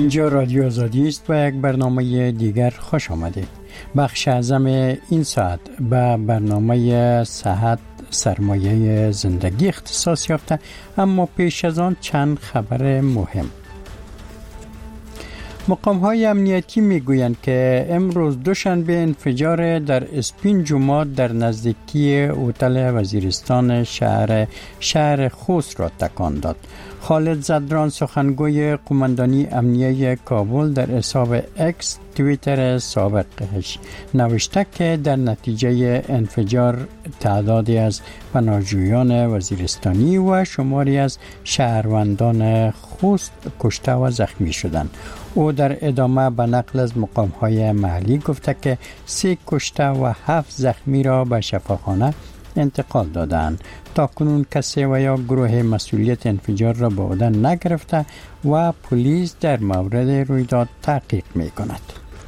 اینجا رادیو آزادی است و یک برنامه دیگر خوش آمدید. بخش اعظم این ساعت به برنامه صحت سرمایه زندگی اختصاص یافته، اما پیش از آن چند خبر مهم. مقام‌های امنیتی میگویند که امروز دوشنبه انفجار در اسپین جمعات در نزدیکی هتل وزیرستان شهر خوست را تکان داد. خالد زدران سخنگوی قماندانی امنیه کابل در حساب اکس توییتر سابقش نوشته که در نتیجه انفجار تعدادی از پناهجویان وزیرستانی و شماری از شهروندان خوست کشته و زخمی شدند. او در ادامه به نقل از مقام‌های محلی گفته که 3 کشته و 7 زخمی را به شفاخانه انتقال دادند. تاکنون کسی و یا گروه مسئولیت انفجار را به عهده نگرفته و پلیس در مورد رویداد تحقیق می‌کند.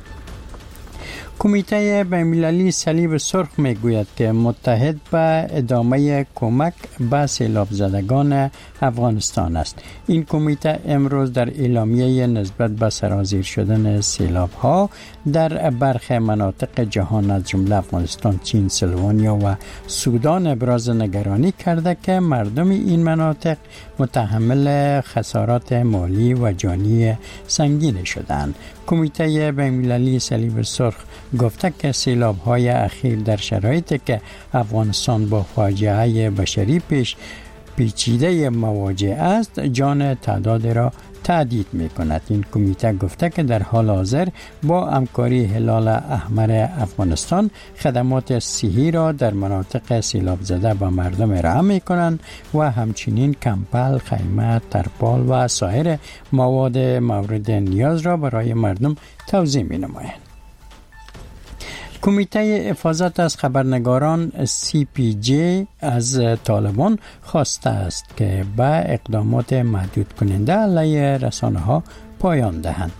کمیته بین‌المللی صلیب سرخ میگوید که متحد به ادامه کمک به سیلاب زدگان افغانستان است. این کمیته امروز در اعلامیه نسبت به سرازیر شدن سیلاب ها در برخی مناطق جهان از جمله افغانستان، چین، سلوانیا و سودان ابراز نگرانی کرده که مردم این مناطق متحمل خسارات مالی و جانی سنگین شدند. کمیته بین‌المللی صلیب سرخ گفته که سیلاب‌های اخیر در شرایطی که افغانستان با فاجعه بشری پیچیده مواجه است، جان تعداد را تهدید می‌کند. این کمیته گفته که در حال حاضر با همکاری هلال احمر افغانستان خدمات صحی را در مناطق سیلاب زده به مردم ارائه می‌کنند و همچنین کمپل، خیمه، ترپال و سایر مواد مورد نیاز را برای مردم توزیع می‌نمایند. کمیته حفاظت از خبرنگاران CPJ از طالبان خواسته است که به اقدامات محدود کننده علیه رسانه ها پایان دهند.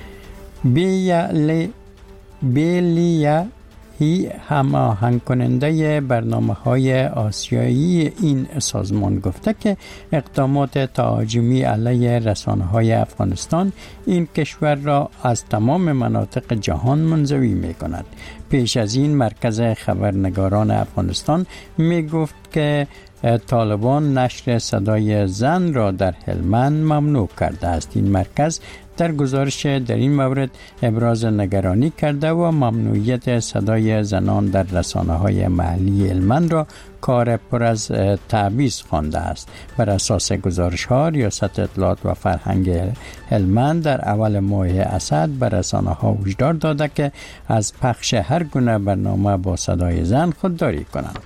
هی هماهنگ کننده برنامه‌های آسیایی این سازمان گفته که اقدامات تهاجمی علیه رسانه‌های افغانستان این کشور را از تمام مناطق جهان منزوی می‌کند. پیش از این مرکز خبرنگاران افغانستان می‌گفت که طالبان نشر صدای زن را در هلمند ممنوع کرده است. این مرکز در گزارش در این مورد ابراز نگرانی کرده و ممنوعیت صدای زنان در رسانه‌های محلی هلمند را کار پر از تعویض خوانده است. بر اساس گزارش‌ها ریاست اطلاعات و فرهنگ هلمند در اول ماه اسد بر رسانه‌ها هشدار داده که از پخش هر گونه برنامه با صدای زن خودداری کنند.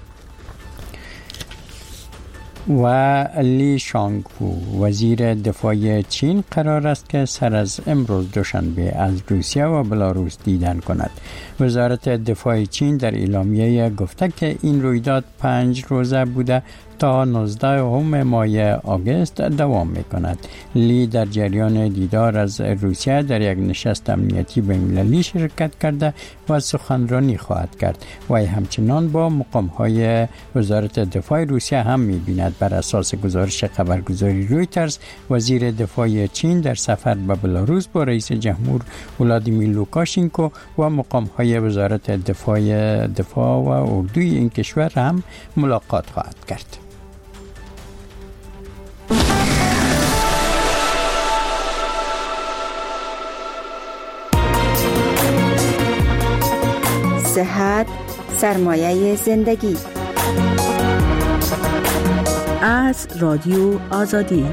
و لی شانگپو وزیر دفاع چین قرار است که سر از امروز دوشنبه از روسیه و بلاروس دیدن کند. وزارت دفاع چین در اعلامیه گفته که این رویداد 5 روزه بوده تا 19 ماه آگوست دوام می‌کند. لی در جریان دیدار از روسیه در یک نشست امنیتی بین‌المللی شرکت کرده و سخنرانی خواهد کرد و همچنان با مقام‌های وزارت دفاع روسیه هم می‌بیند. بر اساس گزارش خبرگزاری رویترز، وزیر دفاع چین در سفر به بلاروس با رئیس جمهور ولادیمیر لوکاشنکو و مقام‌های وزارت دفاع و اردوی این کشور هم ملاقات خواهد کرد. صحت سرمایه زندگی از رادیو آزادی.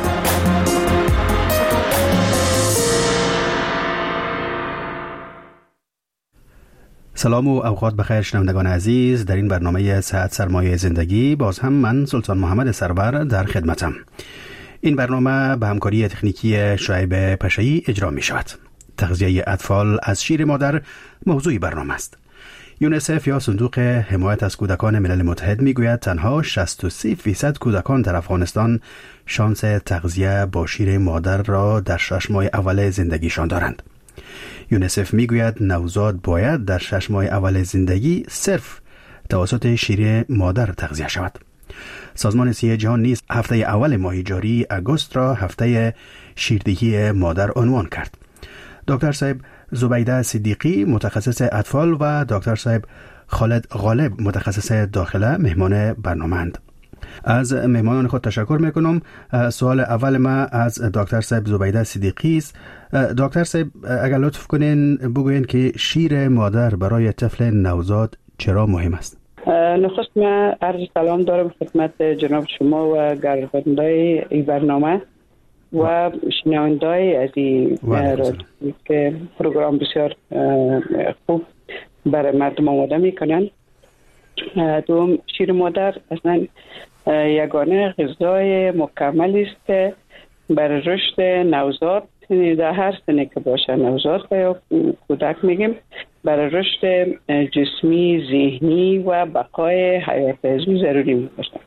سلام و اوقات بخیر شنوندگان عزیز. در این برنامه صحت سرمایه زندگی باز هم من سلطان محمد سرور در خدمتم. این برنامه به همکاری تکنیکی شعیب پشایی اجرا می شود. تغذیه اطفال از شیر مادر موضوع برنامه است. یونیسف یا صندوق حمایت از کودکان ملل متحد میگوید تنها 63% کودکان در افغانستان شانس تغذیه با شیر مادر را در 6 ماه اول زندگیشان دارند. یونیسف میگوید نوزاد باید در 6 ماه اول زندگی صرف توسط شیر مادر تغذیه شود. سازمان صحی جهان نیز هفته اول ماه جاری اگست را هفته شیردهی مادر عنوان کرد. دکتر صاحب زبیده صدیقی متخصص اطفال و دکتر صاحب خالد غالب متخصص داخله مهمان برنامه‌اند. از مهمانان خود تشکر میکنم. سوال اول ما از دکتر صاحب زبیده صدیقی است. دکتر صاحب اگر لطف کنین بگوین که شیر مادر برای طفل نوزاد چرا مهم است؟ نخست من عرض سلام دارم خدمت جناب شما و گرداننده این برنامه و شنونده‌های از این که پروگرام بسیار خوب برای مردم آماده میکنن. دوم، شیر مادر اصلا یگانه غذای مکمل است که برای رشد نوزاد در هر سنی که باشه، نوزاد یا کودک میگیم، برای رشد جسمی، ذهنی و بقای حیات ازو ضروری میباشه.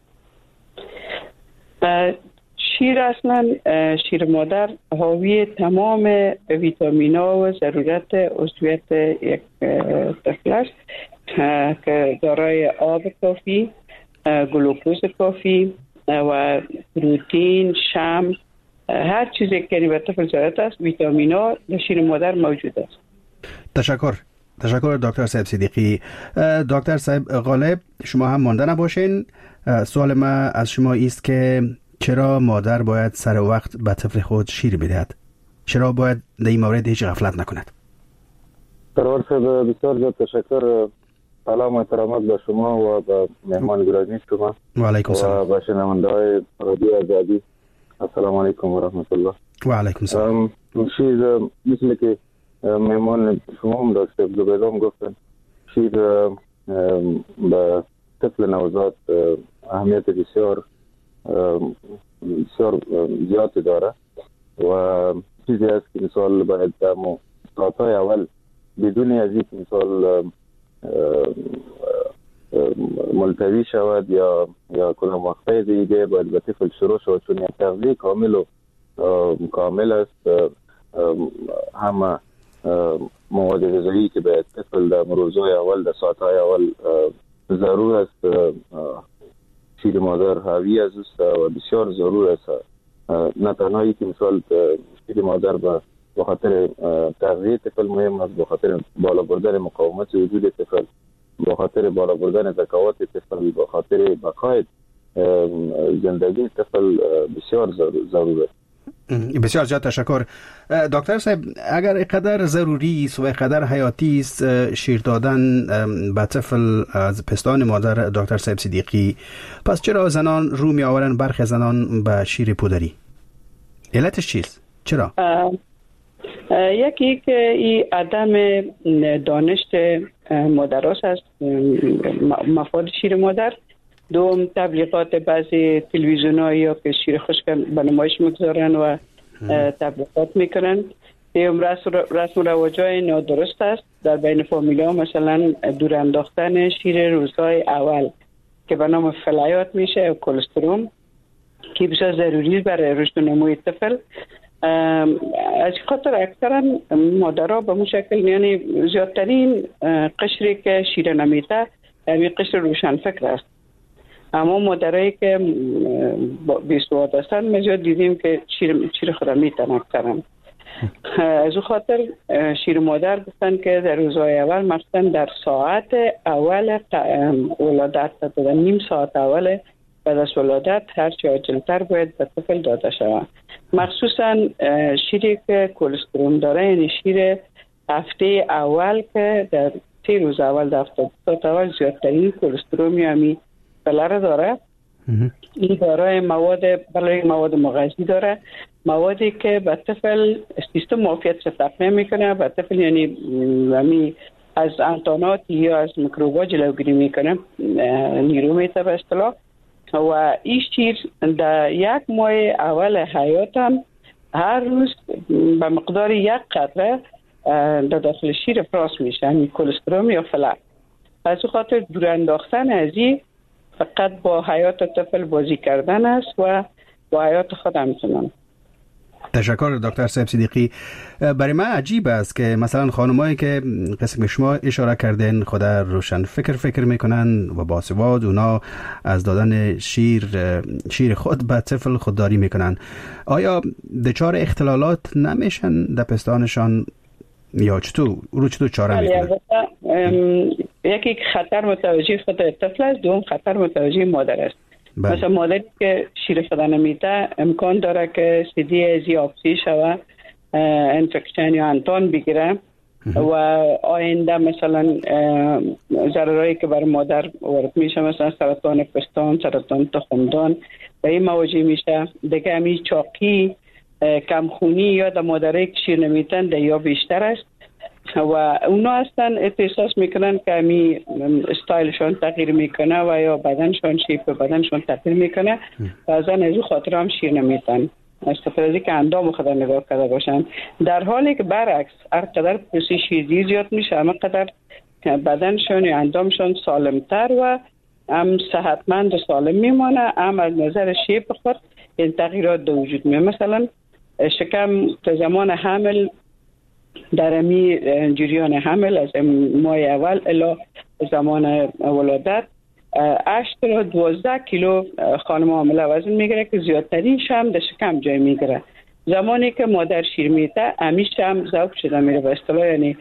شیر اصلا شیر مادر حاوی تمام ویتامین‌ها و ضرورت عضویت یک طفل است که دارای آب کافی، گلوکوز کافی و پروتئین، شمع، هر چیزی که به طفل ضرورت است، ویتامین‌ها در شیر مادر موجود است. تشکر دکتر صاحب صدیقی. دکتر صاحب غالب، شما هم مانده نباشین. سوال ما از شما است که چرا مادر باید سر وقت به طفل خود شیر بدهد؟ چرا باید در این مورد هیچ غفلت نکند؟ سرور صاحب بسیار زیاد تشکر. سلام و احترامات به شما و به مهمان گرامی شما و علیکم السلام و به شنونده‌های رادیو آزادی. السلام علیکم و رحمت الله. و علیکم السلام. شیر مثل که مهمان شما هم داشته زبیده هم گفتن، شیر به طفل نوزاد اهمیت بسیار زیاد داره و چیزی است که مثال باید در ساعتهای اول بدون از این مثال ملتوی شود یا کنم وقفه دیگه باید به طفل شروع شود، چون یک تغذیه کامل است. همه مواد غذایی که به طفل در روزهای اول، در ساعتهای اول ضرور است، شیر مادر حاوی از است و بسیار ضرور است. نه تنهایی که مثال شیر مادر به خاطر تغذیه طفل مهم است، به خاطر بالا بردن مقاومت وجود طفل، به خاطر بالا بردن ذکاوت طفل، به خاطر بقای زندگی طفل بسیار ضرور است. بسیار زیاد تشکر. دکتر صاحب اگر اینقدر ضروری است و اینقدر حیاتی است شیر دادن به طفل از پستان مادر دکتر صاحب صدیقی، پس چرا زنان رو می آورن برخی زنان به شیر پودری؟ علتش چیست؟ چرا؟ یکی که این عدم دانش مادرات است مفاد شیر مادر. دوم، تبلیغات بعضی تلویزیون‌ها یا که شیر خشک به نمایش میگذارن و تبلیغات میکنن. سوم، رسم و رواج‌های نادرست است در بین فامیل‌ها، مثلا دور انداختن شیر روزهای اول که به نام فلایات میشه و کلسترول که بسیار ضروری است برای رشد و نموی طفل. از خاطر اکثرا مادرها به مشکل یعنی زیادترین قشری که شیر نمیته همین قشر روشنفکر است. اما مادرایی که بی‌سواد هستند ما زیاد دیدیم که شیر خود میتن اکثرا. از اون خاطر شیر مادر گفتن که در روزهای اول مثلا در ساعت اول ولادت در نیم ساعت اول بعد از ولادت هرچی عاجلتر باید به طفل داده شود. مخصوصا شیری که کلسترول داره، یعنی شیر هفته اول که در 3 روز اول در 70 ساعت اول زیادترین کلسترول میامی بلاره داره. این دارای مواد مغذی داره، موادی که به طفل سیستم معافیت تقویت میکنه، به طفل یعنی از انتانات یا از میکروبا جلوگیری میکنه، نیرو میته به اصطلاح. و این شیر در 1 ماه اول حیاتم هر روز به مقدار 1 قطره در داخل شیر افراز میشه، یعنی کلسترول یا فلر. از اون خاطر دور انداختن از این فقط با حیات طفل بازی کردن است و با حیات خود همچنان. تشکر دکتر صاحب صدیقی. برای من عجیب است که مثلا خانمایی که قسم شما اشاره کردین خود روشن فکر میکنن و باسواد، اونا از دادن شیر خود به طفل خودداری میکنن. آیا دچار اختلالات نمیشن در پستانشان یا چطور چاره میکنن؟ یکی خطر متوجه خود طفل است، دوم خطر متوجه مادر است. مثلا مادری که شیر خود نمیده امکان داره که سیدی زیابسی شوه، انفکشن یا انتان بگیره و آینده مثلا ضررهایی که بر مادر وارد میشه، مثلا سرطان پستان، سرطان تخمدان به این مواجه میشه. دیگه همی چاقی، کمخونی یا در مادرایی که شیر نمیدن ده یا بیشتر است و اونا هستن احساس میکنن که همی استایلشون تغییر میکنه و یا بدنشون، شیپ بدنشون تغییر میکنه و از این خاطر هم شیر نمیدن، از خاطر از که اندام خود نگاه کرده باشن. در حالی که برعکس هر قدر پروسه شیردهی زیاد میشه همه قدر بدنشون یا اندامشون سالمتر و هم صحتمند و سالم میمانه، هم از نظر شیپ خود این تغییرات در وجود میاد. مثلا شکم تا زمان حمل در امی جریان حمل از ماه اول الی زمان ولادت 8 تا 12 کیلو خانم حامله وزن میگیره که زیادترینش هم در شکم جای میگیره. زمانی که مادر شیر میده همیش هم ذوب شده میره، به اصطلاح یعنی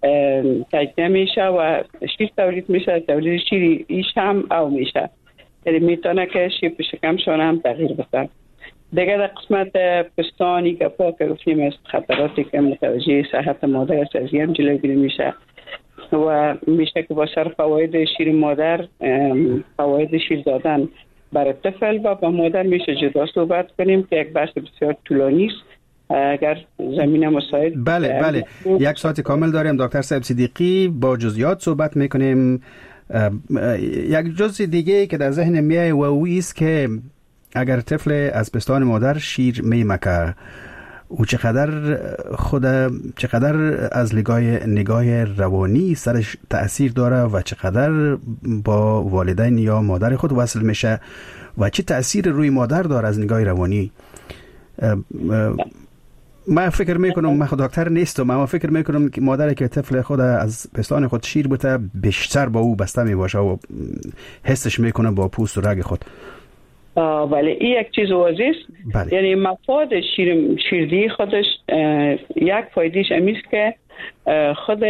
تجزیه میشه و شیر تولید میشه، تولید شیر ایش هم او میشه، یعنی میتونه که شیر شکمشون هم تغییر بده. دیگه در قسمت پستانی که پاک گفتیم از خطراتی که متوجه صحت مادر است از هم جلوگیری میشه و میشه که با سر فواید شیر مادر، فواید شیر دادن برای طفل و با مادر میشه جدا صحبت کنیم که یک بحث بسیار طولانی است. اگر زمینه مساعد بله 1 ساعت کامل داریم. دکتر صاحب صدیقی با جزئیات صحبت میکنیم. یک جزء دیگه که در ذهن میاد و او است که اگر طفل از پستان مادر شیر میمکه او چقدر از نگاه روانی سرش تأثیر داره و چقدر با والدین یا مادر خود وصل میشه و چه تأثیر روی مادر داره از نگاه روانی. من فکر میکنم، من خود دکتر نیستم، اما فکر میکنم که مادری که طفل خود از پستان خود شیر بوده بیشتر با او بسته میباشه و حسش میکنه با پوست و رگ خود. بله این یک چیز واضح است. یعنی مفاد شیردهی خودش یک فایدهش امیست که خود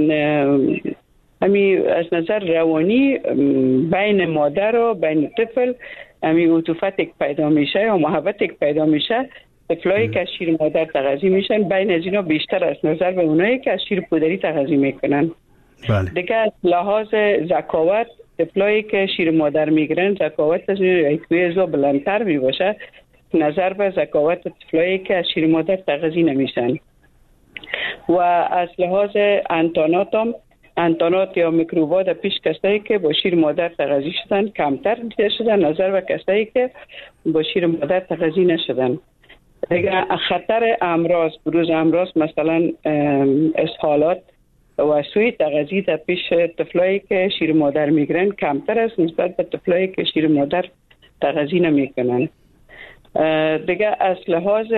همی از نظر روانی بین مادر و بین طفل همی عطوفت یک پیدا میشه و محبت یک پیدا میشه. طفلایی که از شیر مادر تغذیه میشن بین از اینا بیشتر از نظر به اونایی که از شیر پودری تغذیه میکنن. دیگه از لحاظ ذکاوت طفلایی که شیر مادر میگیرن ذکاوت از ایکوی از بلندتر میباشه نظر به ذکاوت طفلایی که از شیر مادر تغذیه نمیشن. و از لحاظ انتانات یا میکروبا در پیش کسایی که با شیر مادر تغذیه شدن کمتر دیده شدن نظر به کسایی که با شیر مادر تغذیه نشدن. دیگه خطر بروز امراض مثلا اسهالات و سوی تغذیه در پیش طفلایی که شیر مادر میگیرن کمتر است نسبت به طفلایی که شیر مادر تغذیه نمیکنن. دیگه از لحاظ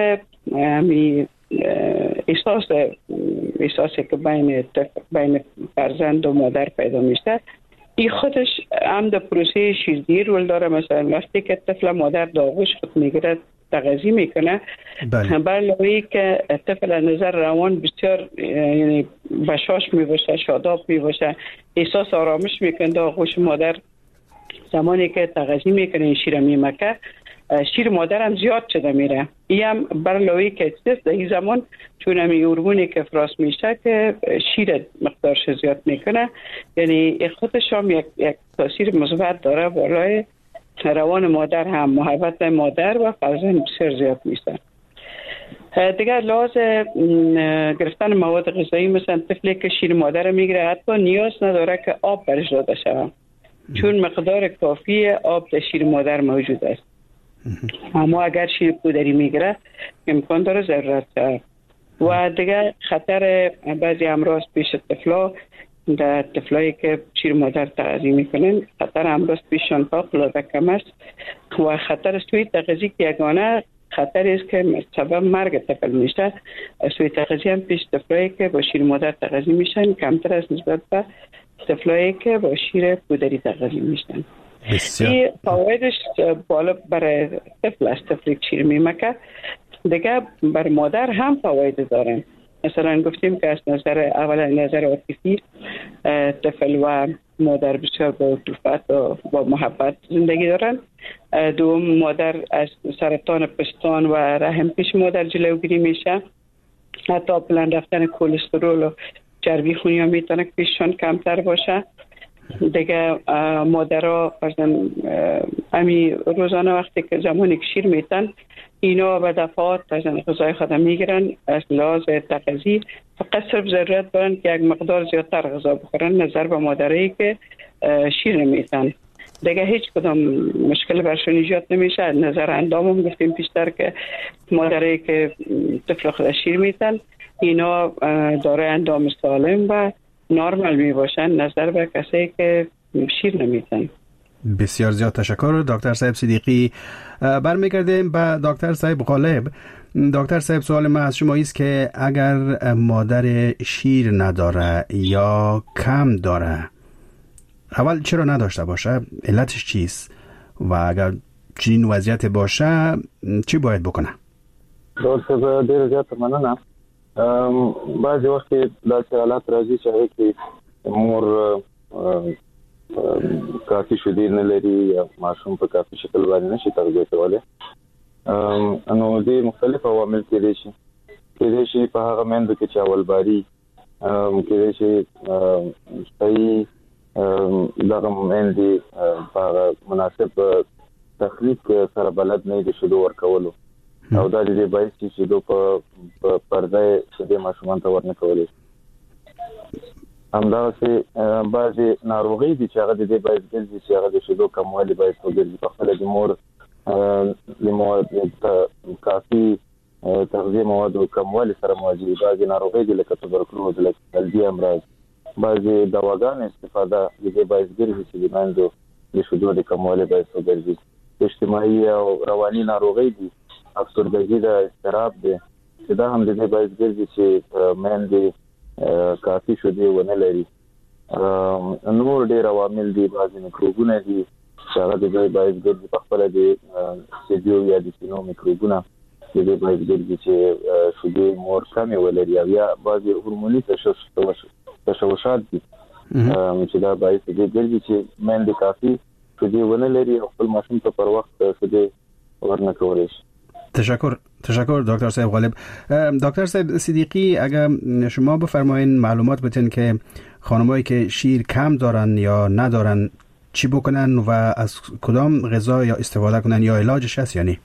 احساسی که بین فرزند و مادر پیدا میشه این خودش هم در پروسه شیردهی رول داره. مثلا وقتی که طفل مادر داغوش خود میگیره تغذیه میکنه، علاوه که طفل از نظر روان بسیار یعنی بشاش میباشه، شاداب میباشه، احساس آرامش میکنه. داغوش مادر زمانی که تغذیه میکنه این شیر میمکه شیر مادر هم زیاد شده میره. این هم علاوه که در این زمان چون همی هورمونی که افراز میشه که شیر مقدارش زیاد میکنه، یعنی خودش هم یک تاثیر مثبت داره بالای روان مادر، هم محبت مادر و فرزند بسیار زیاد میشه. دیگر لحاظ گرفتن مواد غذایی مثلا طفلی که شیر مادر میگیره حتی نیاز نداره که آب برش داده شود چون مقدار کافی آب در شیر مادر موجود است. اما اگر شیر پودری میگیره امکان داره ضرورت داره. و دیگر خطر بعضی امراض پیش طفلا در طفلایی که شیر مادر تغذیه میکنن خطر امراض پیششان فوق‌العاده کم است و خطر سوی تغذیه که یگانه خطری است که سبب مرگ طفل میشه. سوء تغذیه هم پیش طفلایی که با شیر مادر تغذیه میشن کمتر است نسبت به طفلایی که با شیر پودری تغذیه میشن. این فوایدش بالا برای طفل است. طفلی که شیر میمکه دیگه بر مادر هم فواید دارن. مثلا گفتیم که از نظر عاطفی طفل و مادر بسیار با الفت و با محبت زندگی دارن. دوم مادر از سرطان پستان و رحم پیش مادر جلوگیری میشه. حتی بلند رفتن کلسترول و چربی خونی ها میتونه که پیششان کمتر باشه. دیگه مادرها امی روزانه وقتی که زمانی که شیر میتن اینا به دفعات غذای خود میگیرن. از لحاظ تغذیه فقط صرف ضرورت دارن که یک مقدار زیادتر غذا بخورن نظر به مادرایی که شیر نمیتن. دیگه هیچ کدام مشکل برشون ایجاد نمیشه. نظر اندام هم گفتیم پیشتر که مادرایی که طفل خود شیر میتن اینا داره اندام سالم و نرمال می باشن نظر به کسایی که شیر نمیتن. بسیار زیاد تشکر دکتر صاحب صدیقی. برمیگردیم به دکتر صاحب غالب. دکتر صاحب سوال من از شما است که اگر مادر شیر نداره یا کم داره اول چرا نداشته باشه؟ علتش چیست؟ و اگر چنین وضعیت باشه چی باید بکنه؟ دکتر دیر زیاد مننه. بعضی وقت داسې حالات راځي چې کې مور کافي شیدې نه لري یا ماشوم په کافي شکل باندې نشي تغذیه کولی. نو دې مختلف عوامل کېدای شي په هغه میندو کې چې اولباري کېدای شي صحیح دغه میندې په مناسب تخلیق سره بلد نه دي شیدو ورکولو او دا دې باید چې شیدو په پرده شیدې ماشومان ته ورنه کولی. همداسې بعضې ناروغۍ دي چې هغه د دې باید ګرځي چې هغه د شیدو کموالي باید وګرځي. په خپله د مور د مواد کافي تغذیه موادو کموالي سره مواجه دي. بعضې ناروغۍ دي لکه توبرکلوز لکه قلبي امراض بعضې دواګانو استفاده د دې باید ګرځي چې د میندو د شیدو د کموالي باید وګرځي. اجتماعي او رواني ناروغۍ دي افسردګي ده اضطراب ده چې دا هم د دې باید ګرځي چې میندې کافي شیدې ونه لري. نور ډېر عوامل دي. بعضې میکروبونه دي چې هغه د دې باید ګرځي په خپله د سیدیو یا د سینو میکروبونه د دې باید ګرځي چې شیدې مور کمې ولري او یا بعضې هورموني تشوشات دي چې دا باید د دې ګرځي چې میندې کافي شیدې ونه لري او خپل ماشوم ته پر وخت شیدې ورنه کولی شي. تشکر دکتر صاحب غالب. دکتر صاحب صدیقی اگر شما بفرمایین معلومات بتین که خانمایی که شیر کم دارن یا ندارن چی بکنن و از کدام غذا یا استفاده کنن یا علاجش هست یا نه؟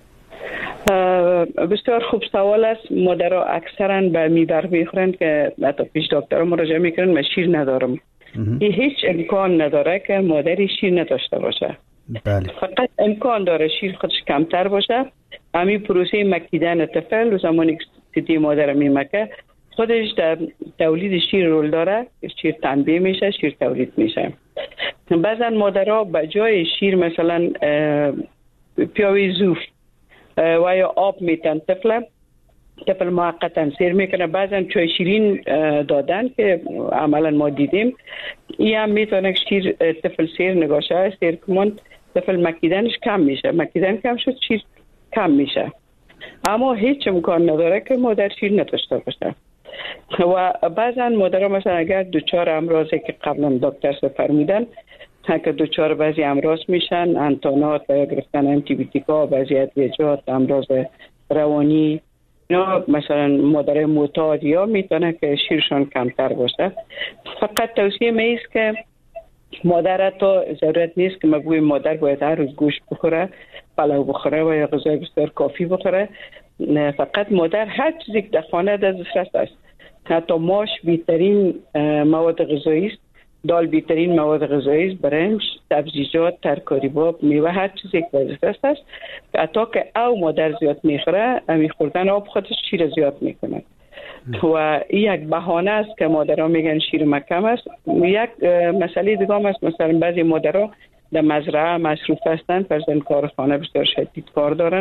بسیار خوب سوال است. مادرها اکثرا به میبر میخورن که حتی پیش دکتر مراجعه میکنن من شیر ندارم. این هیچ امکان نداره که مادری شیر نداشته باشه. بله. فقط امکان داره شیر خودش کمتر باشه. همین پروسه مکیدن طفل و زمانی که سیدی مادر میمکه خودش در تولید شیر رول داره. شیر تنبیه میشه، شیر تولید میشه. بعضا مادرها به جای شیر مثلا پیاوی زوف و یا آب میتن طفل موقتا سیر میکنه. بعضا چای شیرین دادن که عملا ما دیدیم. این هم میتونه شیر طفل سیر نگاشه سیر کمون طفل مکیدنش کم میشه. مکیدن کم شد شیر کم میشه. اما هیچ امکان نداره که مادر شیر نداشته باشه. و بعضا مادرها مثلا اگر دوچار امراضی که قبلا دکتر فرمودن که دوچار بعضی امراض میشن انتانات و یا گرفتن انتیبیوتیکا بعضی ادویجات امراض روانی اینا مثلا مادر معتاد یا میتونه که شیرشان کمتر باشه. فقط توصیه میست که مادر تا ضرورت نیست که مگوی مادر باید هر روز گوشت بخوره پلو بخوره و یا غذای بسیار کافی بخوره. فقط مادر هر چیزی که در خانه دسترس است. حتی ماش بهترین مواد غذایی است. دال بهترین مواد غذایی است. برنج، سبزیجات، ترکاری باب، میوه هر چیزی که دسترس است. حتی که او مادر زیاد میخوره امی خوردن آب خودش شیر زیاد میکنه. و یک بهانه است که مادرها میگن شیر ما کم است. یک مسئله دیگه هم است. مثلا بعضی مادرها در مزرعه مصروف هستند، فرزند کارخانه بسیار شدید کار دارن.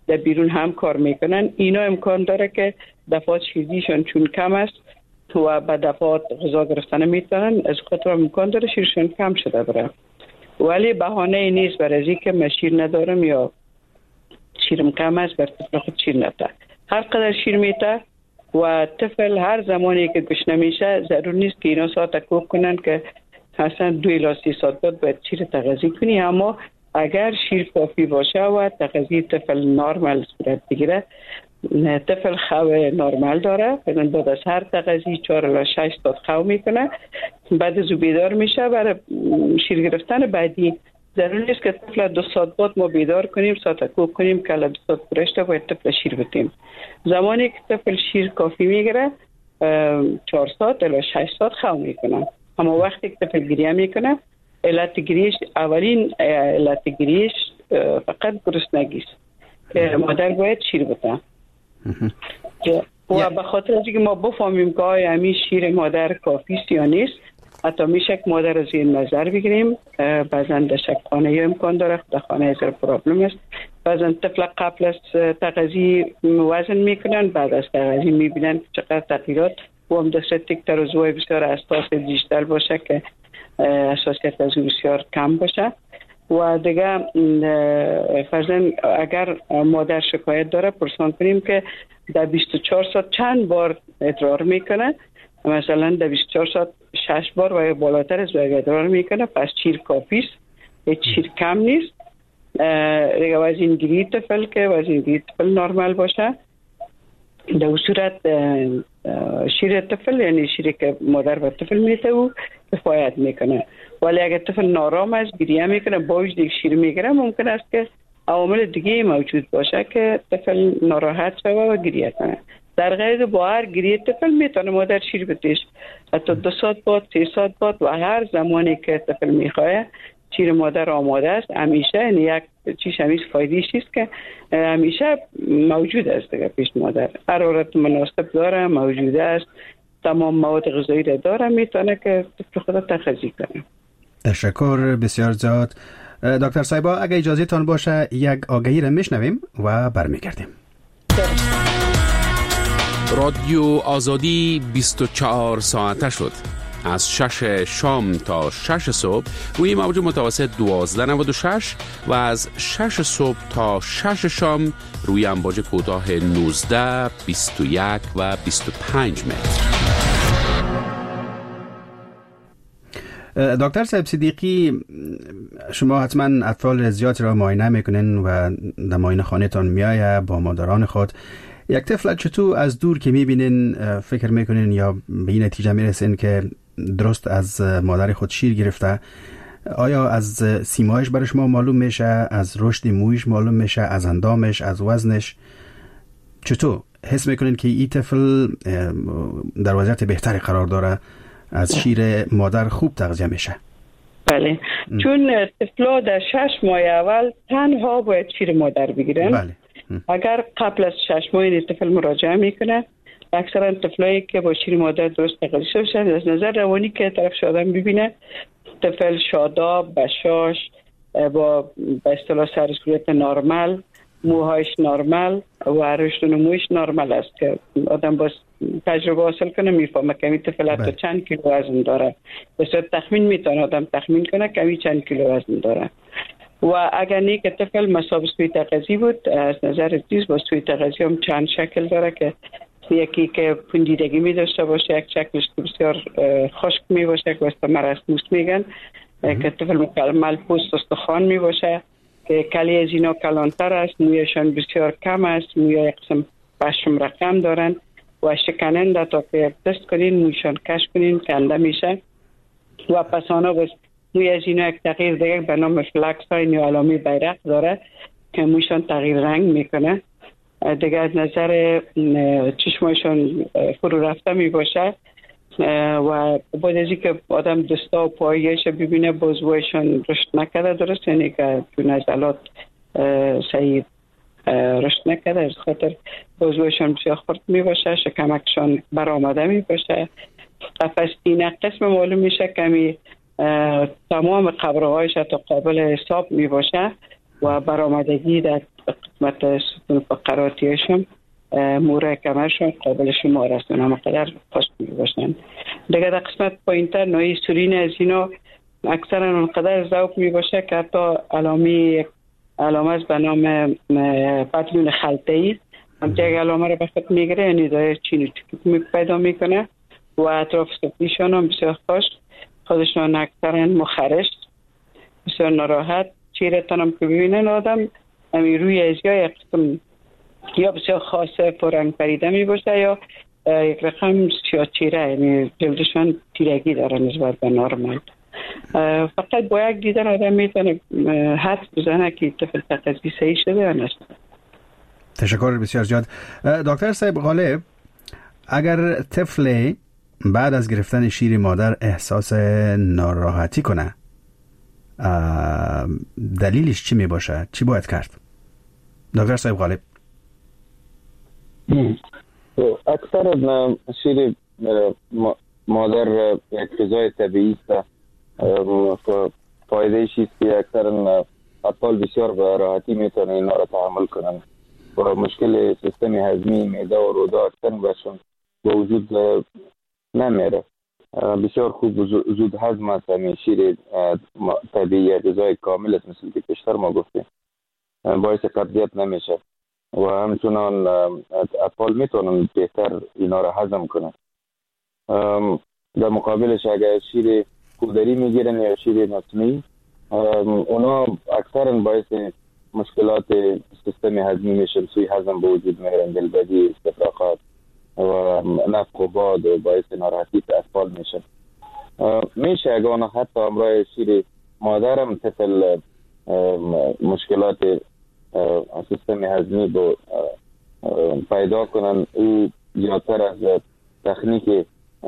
در بیرون هم کار میکنن، اینا امکان داره که دفعات شیردیشون چون کم است و به دفعات غذا گرفتن میتونن، از خاطر امکان داره شیرشون کم شده بره. ولی بهانه نیست برای از که من شیر ندارم یا شیرم کم است بر طفل خود شیر نده. هر قدر شیر میته و طفل هر زمانی که گشنه میشه ضرور نیست که اینا ساعت کوک کنن که اصلا 2 الی 3 ساعت بعد باید شیر تغذیه کنی، اما اگر شیر کافی باشه و تغذیه طفل نرمال صورت بگیره، طفل خو نرمال داره، بعد از هر تغذیه 4 الی 6 ساعت خو میکنه، بعد از بیدار میشه. برای شیر گرفتن بعدی ضرور نیست که طفل 2 ساعت بعد ما بیدار کنیم ساعت کوک کنیم که 2 ساعت گذشته باید طفل شیر بدیم. زمانی که طفل شیر کافی میگیره 4 ساعت الی 6 ساعت خو میکنه. اما وقتی که طفل گریه میکنه، علت گریش اولین علت گریش فقط گرسنگی است که مادر باید شیر بده. و به خاطر اینکه ما بفهمیم که آیا همین شیر مادر کافی است یا نیست، حتی میشه که مادر از این نظر بگیریم. بعضا در شکخانه یا امکان داره، در خانه از پرابلم است. بعضا طفل قبل از تغذیه وزن میکنن، بعد از تغذیه میبینن چقدر تغییرات و هم دست تک ترازوهای بسیار اساس دیجیتال باشه که اساسیت از بسیار کم باشه. و دیگه فرضاً اگر مادر شکایت داره پرسان کنیم که در 24 ساعت چند بار ادرار میکنه، مثلا در 24 ساعت 6 بار و یا بالاتر از ادرار میکنه، پس شیر کافی است، هیچ شیر کم نیست. دیگه وزن گیری طفل که وزن گیری طفل نرمال باشه، در صورت شیر طفل یعنی شیری که مادر به طفل میده و کفایت میکنه. ولی اگر طفل نارام است، گریه میکنه، با وجود که شیر میگیره، ممکن است که عوامل دیگه موجود باشه که طفل ناراحت شوه و گریه کنه. در غیر با هر گریه طفل میتونه مادر شیر بدهش، حتی 2 ساعت بعد 3 ساعت بعد و هر زمانی که طفل میخواه شیر مادر آماده است. همیشه یعنی یک چیز همیشه فایدهش است که همیشه موجود است دیگه پیش مادر، حرارت مناسب داره، موجوده است، تمام مواد غذایی داره، میتونه که طفل خود تغذیه کنه. تشکر بسیار زیاد. دکتر صاحبا اگه اجازه تان باشه یک آگهی را میشنویم و برمیگردیم. رادیو آزادی 24 ساعته شد. از 6 شام تا 6 صبح روی موج متوسط 1296 و از 6 صبح تا 6 شام روی امواج کوتاه 19، 21 و 25 متر. دکتر صاحب صدیقی، شما حتما اطفال زیادی را معاینه میکنین و در معاینه خانه تان میایه با مادران خود. یک طفل چطور از دور که میبینین فکر میکنین یا به این نتیجه میرسین که درست از مادر خود شیر گرفته؟ آیا از سیمایش برای شما معلوم میشه، از رشد مویش معلوم میشه، از اندامش، از وزنش؟ چطور حس میکنین که این طفل در وضعیت بهتری قرار داره، از شیر مادر خوب تغذیه میشه؟ بله، چون طفلا در 6 ماه اول تنها باید شیر مادر بگیرن. بله. اگر قبل از 6 ماه این طفل مراجعه میکنه، اکثرا طفلایی که با شیر مادر درست تغذیه شدن از نظر روانی که طرف شدن ببینه، طفل شاداب، بشاش، با به اصطلاح سر صورت نرمال، موهایش نرمال و رشد و نمویش نرمال است که آدم با تجربه حاصل کنه میفهمه که این طفل حتی چند کیلو وزن داره. به صورت تخمین میتونه آدم تخمین کنه که این چند کیلو وزن داره. و اگر نه که طفل مصاب سوی تغذیه بود، از نظر چیز با سوی تغذیه هم چند شکل داره که یکی که پوندیدگی می داشته باشه، یک شکلش بسیار خشک می باشه که واسه مرسموس میگن، که طفل مکمل پوست استخوان می باشه که کلی از اینا کلانتر است، مویشان بسیار کم است، موی یک قسم پشم رقم دارن و شکننده تا که دست کنین مویشان کش کنین کنده میشه و پسانه بس موی از اینا یک تغییر دیگه به نام فلکس های یا علامه بیرق داره که مویشان تغییر رنگ میکنه. دیگه از نظر چشمایشان فرو رفته می باشه و بعد از اینکه آدم دستا و پایش ببینه بازوایشان رشد نکرده، درست یعنی که چون عضلات صحیح رشد نکرده، از خاطر بازوایشان بسیار خرد می باشه، شکمکشان برآمده می باشه، قفس سینه قسم معلوم میشه که تمام قبرهایش تا قابل حساب می باشه و برآمدگی در قسمت ستون فقراتیش هم موره کمرشون قابل شمار هستن، همه قدر پاس میباشن. دیگه در قسمت پایینتر نوعی سورین از اینا اکثرا اونقدر ذوق میباشه که حتی علامه است به نام پتلون خلطه‌ای، همچه یک علامه رو به خود میگیره، یعنی داره چین و چکوک پیدا میکنه و اطراف سفلیشان هم بسیار خوش، خودشان اکثرا مخرش، بسیار ناراحت، چیرتان هم که ببینن آدم همی روی ازیای قسم یا بسیار خاصه پرنگ پریده می باشه یا یک رقم سیاه چیره، یعنی جلدشان تیرگی داره نسبت به نرمال. فقط با یک دیدن آدم میتونه حدس بزنه که طفل تغذیه صحیح شده یا نشده. تشکر بسیار زیاد. دکتر صاحب غالب، اگر طفل بعد از گرفتن شیر مادر احساس ناراحتی کنه، دلیلش چی می باشه؟ چی باید کرد؟ دکتر صاحب غالب. اکثر شیر مادر یک غذای طبیعی است که فایده شیست که اکثر اطفال بسیار به راحتی میتونه اینا را تحمل کنن و مشکل سیستم هضمی معده و روده اکثر برشون به وجود نمیره. بسیار خوب زود هضم است. همین شیر طبیعی غذای کامل است، مثل که پیشتر ما گفتیم، باعث قبضیت نمیشه و همچنان اطفال میتونن بهتر اینا را هضم کنن. در مقابلش اگر شیر کودری میگیرن یا شیر مصنوعی، اونا اکثرا باعث مشکلات سیستم هضمی میشن، سوی هضم به وجود میارن، دلبدی، استفراغات و نفخ و باد و باعث ناراحتی اطفال میشن. میشه اگه حتی همراه شیر مادرم طفل مشکلات سیستم هضمی پیدا کنن، او زیادتر از تکنیک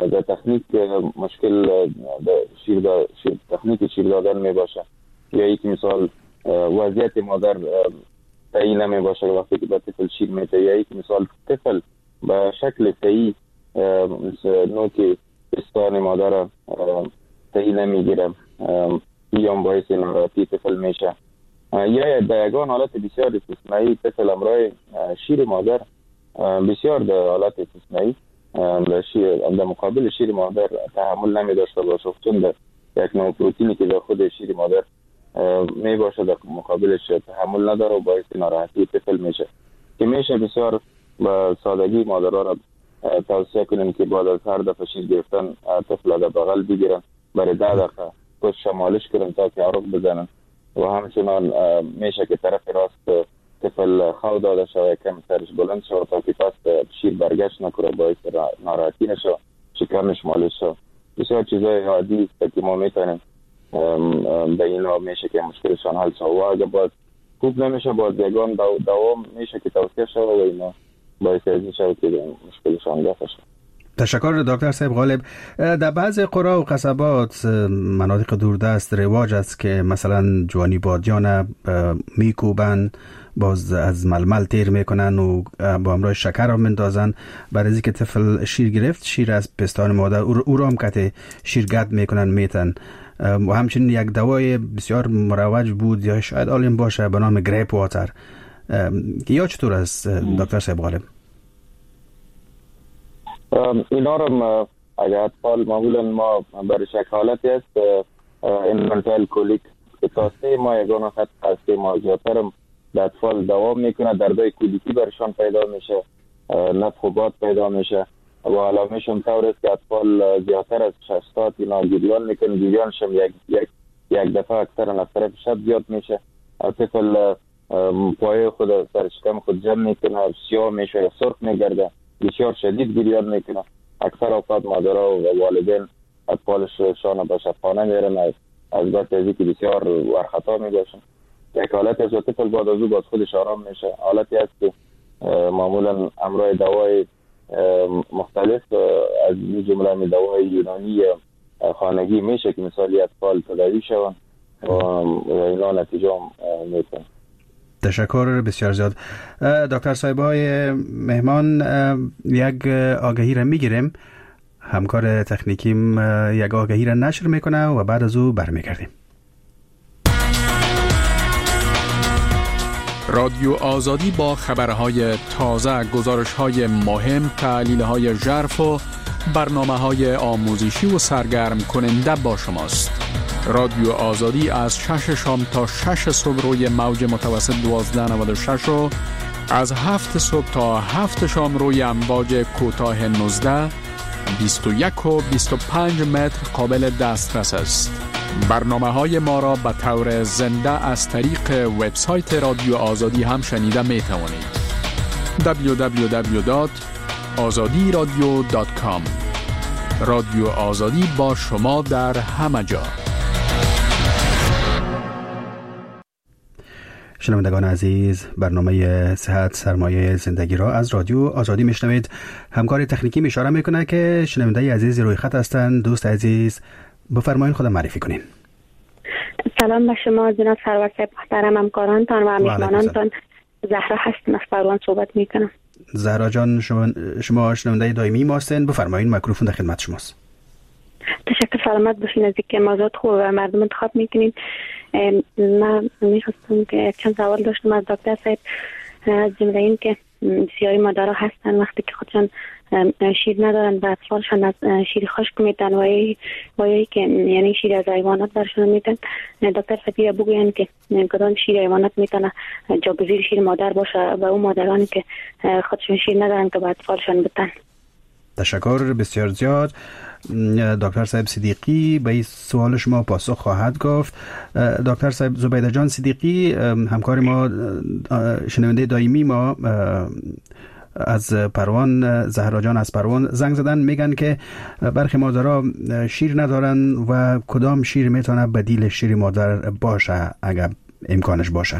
مشکل تکنیک شیر دادن می باشه، یا یک مثال وضعیت مادر تعیین نمی باشه وقتی که به طفل شیر میده، یا یک مثال طفل به شکل صحیح نوک پستان مادر تعیین نمیگیره، یا باعث ناراحتی طفل میشه، یا در یگان حالت بسیار استثنایی طفل همراه شیر مادر بسیار در حالت استثنایی در مقابل شیر مادر تحمل نمی داشته باشه، چون در یک نوع پروتئینی که در خود شیر مادر می باشه در مقابلش تحمل نداره و باعث ناراحتی طفل میشه، که میشه بسیار با سادگی مادرها را توصیه کنیم که بعد از هر دفعه شیر گرفتن طفل در بغل بگیرن، برای 10 دقیقه پشت مالش کنن تا که عروق بزنن و همچنان میشه که طرف راست طفل خو داده شود، کم سرش بلند شود تا که پس شیر برگشت نکنه، باعث ناراحتی نشه، شکمش مالش شد. بسیار چیزای عادی است که ما میتونیم به اینا میشه که مشکلشان حل شد و اگه باز خوب نمیشه باز یگان دوام میشه که توصیه شد و اینا باعث ازی شد که مشکلشان دفع شد. تشکر دکتر صاحب غالب. در بعض قرى و قصبات مناطق دوردست رواج است که مثلا جوانی بادیان میکوبن، باز از ململ تیر میکنن و با همراه شکر هم مندازن، برای اینکه طفل شیر گرفت، شیر از پستان مادر او را هم کت شیرگرد میکنن میتن. و همچنین یک دوای بسیار مروج بود یا شاید عالم باشه به نام گریپ واتر، یا چطور است دکتر صاحب غالب؟ اینا رو اگر اطفال معمولا ما برای شک حالتی است انفانتایل کولیک که تا 3 ماه یگانه خط از 3 ماه زیادتر هم در اطفال دوام میکنه، دردای کولیکی برشان پیدا میشه، نفخ و باد پیدا میشه و علامه‌ش هم طور است که اطفال زیادتر از 6 ساعت اینا گریان میکنن، گریانش هم یک دفعه اکثر از طرف شب زیاد میشه، طفل پایه خود سر شکم خود جمع میکنه، سیاه میشه یا سرخ میگرده، بسیار شدید گریان میکنه. اکثر اوقات مادرها و والدین اطفالشان به شفاخانه میرن از بس ازی که بسیار ورخطا میباشن. یک حالت از طفل بعد از او باز خودش آرام میشه. حالتی است که معمولا همراه دوای مختلف از این جمله دوای یونانی خانگی میشه که مثالی اطفال تداوی شون و اینا نتیجه میتون. تشکر بسیار زیاد. دکتر صاحبای مهمان، یک آگهی را میگیریم، همکار تکنیکیم یک آگهی را نشر میکنه و بعد از او برمیگردیم. رادیو آزادی با خبرهای تازه، گزارش‌های مهم، تحلیل‌های ژرف و برنامه‌های آموزشی و سرگرم کننده با شماست. رادیو آزادی از 6 شام تا 6 صبح روی موج متوسط 1296 و از 7 صبح تا 7 شام روی امواج کوتاه 19، 21 و 25 متر قابل دسترس است. برنامه‌های ما را به طور زنده از طریق وبسایت رادیو آزادی هم شنیده می توانید. www.azadiradio.com. رادیو آزادی با شما در همه جا. شنوندگان عزیز، برنامه صحت سرمایه زندگی را از رادیو آزادی میشنوید. همکار تکنیکی اشاره میکنه که شنونده عزیز روی خط هستند. دوست عزیز بفرمایید خودم معرفی کنین. سلام به شما جناب سرور صاحب، محترم همکارانتان و میهمانانتان. زهرا هستم، از فروان صحبت میکنم. زهرا جان، شما شنونده دائمی ما هستین، بفرمایید میکروفون در خدمت شماست. تشکر، سلامت باشین. از اینکه موضوعات خوب و مردم انتخاب میکنین. من میخواستم که چند سوال داشتم از دکتر صاحب، از جمله این که بسیاری مادرها هستن وقتی که خودشان شیر ندارن و اطفالشان از شیر خشک میدن و یا که یعنی شیر از حیوانات برشون میدن، دکتر صاحب بگوین که کدام شیر حیوانات میتونه جاگزیر شیر مادر باشه و اون مادرانی که خودشون شیر ندارن که به اطفالشان بدن. تشکر بسیار زیاد. دکتر صاحب صدیقی به این سوال شما پاسخ خواهد گفت. دکتر صاحب زبیده جان صدیقی، همکار ما، شنونده دائمی ما از پروان، زهرا جان از پروان زنگ زدن، میگن که برخی مادرها شیر ندارن و کدام شیر میتونه بدیل شیر مادر باشه اگر امکانش باشه؟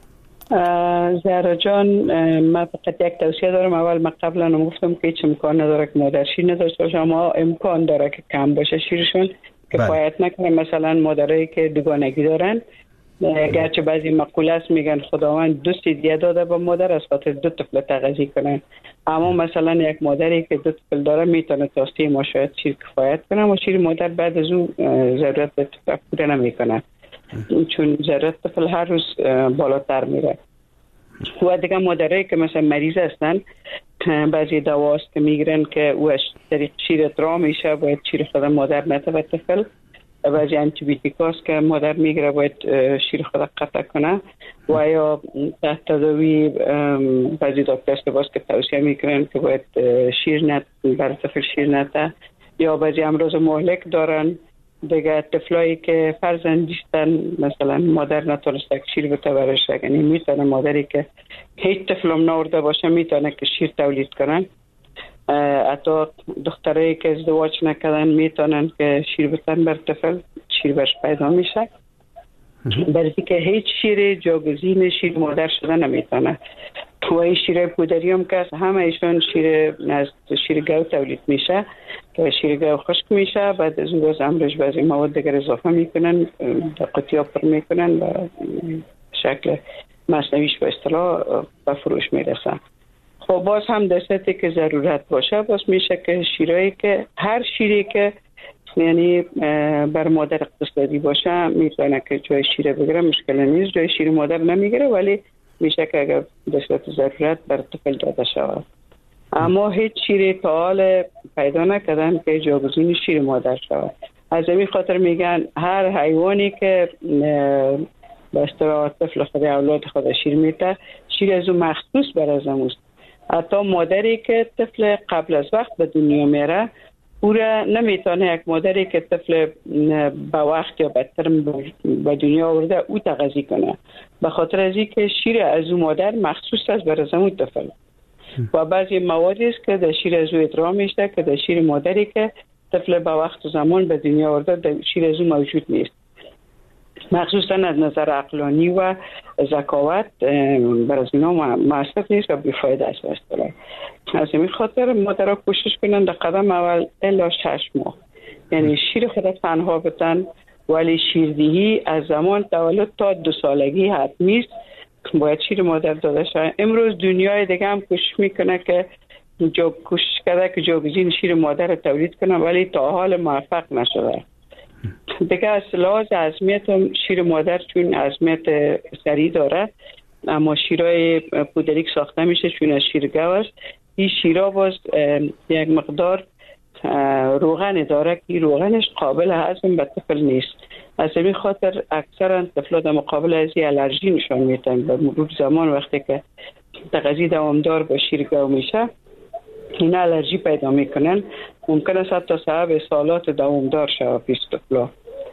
زهرا جان، من فقط یک توصیه دارم. اول من قبلا گفتم که هیچ امکان نداره که مادر شیر نداشته باشه، اما امکان داره که کم باشه شیرشون، کفایت نکنه. مثلا مادرایی که دوگانگی دارن، گرچه بعضی مقوله است میگن خداوند 2 سیدیه داده به مادر از خاطر 2 طفل تغذیه کنن، اما مثلا یک مادری که 2 طفل داره میتونه تا 3 ماه شاید شیر کفایت کنه و شیر مادر بعد از اون ضرورت طفل پوره نمیکنه، چون ضرورت طفل هر روز بالاتر میره. و دیگه مادرایی که مثلا مریض هستن، بعضی دواست که میگیرن که او از طریق شیر ادرار میشه، باید شیر خود مادر نده به طفل. بعضی انتیبیوتیکاست که مادر میگیره باید شیر خود قطع کنه، و یا تحت تداوی بعضی دکترست که باز که توصیه میکنن که باید شیر نده برای طفل شیر نده، یا بعضی امراض مهلک دارن دیگه. طفلایی که فرزندیشتن، مثلا مادر نتونسته شیر بده برش، یعنی میتونه مادری که هیچ طفلم نورده باشه میتونه که شیر تولید کنن. حتی دخترایی که ازدواج نکردن میتونن که شیر بدن بر طفل، شیر برش پیدا میشه. برای که هیچ شیر جاگزین شیر مادر شده نمیتونه. و این شیر پودری هم که همه ایشون شیر گاو تولید میشه که شیر گاو خشک میشه، بعد از اون باز امرش بعضی مواد دیگر اضافه میکنن، قطعه پر میکنن و شکل مصنویش به اصطلاح به فروش میرسن. خب باز هم دستی که ضرورت باشه باز میشه که شیرایی که هر شیری که یعنی بر مادر اقتصادی باشه میتونه که جای شیر بگیره، مشکل نیست. جای شیر مادر نمیگیره ولی میشه که اگر دستت ضرورت بر طفل داده شود. اما هیچ شیری تا حال پیدا نکردن که جاگزین شیر مادر شود. از این خاطر میگن هر حیوانی که به اصطلاح طفل خود اولاد خود شیر میده، شیر از اون مخصوص بر از اموست. حتی مادری که طفل قبل از وقت به دنیا میره، او را نمیتونه یک مادری که طفل به وقت یا بدتر به دنیا آورده او تغذیه کنه، به خاطر از اینکه شیر از اون مادر مخصوص است برای اون طفل. و بعضی موادی است که در شیر از او ادرار میشه که در شیر مادری که طفل به وقت و زمان به دنیا آورده در شیر از او موجود نیست. مخصوصا از نظر عقلانی و ذکاوت برای اینا مؤثر نیست و بیفایده است. از این خاطر مادرها کوشش کنند در قدم اول الا 6 ماه یعنی شیر خود تنها بدن، ولی شیردهی از زمان تولد تا 2 سالگی حتمی است باید شیر مادر داده شود. امروز دنیای دیگه هم کوشش میکنه که کوشش کرده که جاگزین شیر مادر تولید کنه، ولی تا حال موفق نشده. دیگه از لحاظ اهمیت شیر مادر چون اهمیت سریع داره، اما شیرای پودری که ساخته میشه چون از شیرگو است، این شیرا باز یک مقدار روغن داره که روغنش قابل هضم به طفل نیست. از این خاطر اکثرا طفلات مقابل از این الرژی نشان میدن. به مرور زمان وقتی که تغذیه دوامدار با شیرگو میشه اینا الرژی پیدا میکنن، ممکن است حتی سبب سالات دوامدار شود پیش طفلا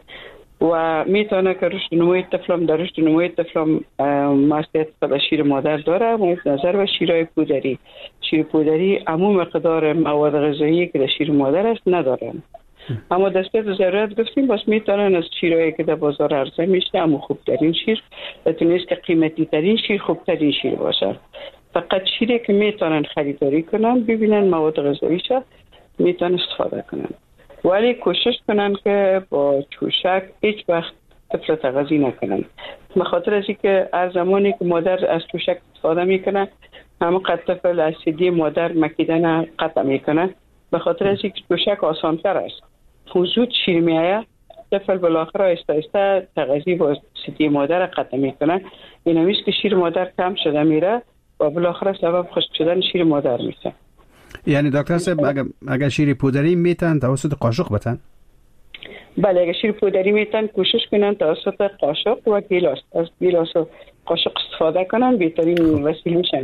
و میتونه که رشد نموی طفلم در رشد نموی طفلم مسئولیت به شیر مادر داره. مورد نظر به شیرهای پودری، شیر پودری عموم مقدار مواد غذایی که در شیر مادر است ندارن، اما دسته ضرورت گفتیم باز میتونن از شیرهایی که در بازار عرضه میشه اما خوبترین شیر بتونیست که قیمتی ترین شیر خوبترین شیر باشه. فقط شیری که میتونن خریداری کنن ببینن مواد غذاییش میتونن استفاده کنن، ولی کوشش کنن که با چوشک هیچ وقت طفل تغذیه نکنن. به خاطر از اینکه هر زمانی که مادر از چوشک استفاده میکنه همون قد طفل اسیدی مادر مکیدن قطع میکنه. به خاطر از اینکه چوشک آسان‌تر است، زود شیر میایه، طفل بالاخره آهسته آهسته تغذیه با اسیدی مادر قطع میکنه. این همیشه که شیر مادر کم شده میره و بالاخره سبب خشک شدن شیر مادر میشه. یعنی دکتر صاحب اگر شیر پودری میتن توسط قاشق بتن؟ بله، اگر شیر پودری میتن کوشش کنن توسط قاشق و گیلاس، از گیلاس و قاشق استفاده کنن، بهترین وسیله میشه.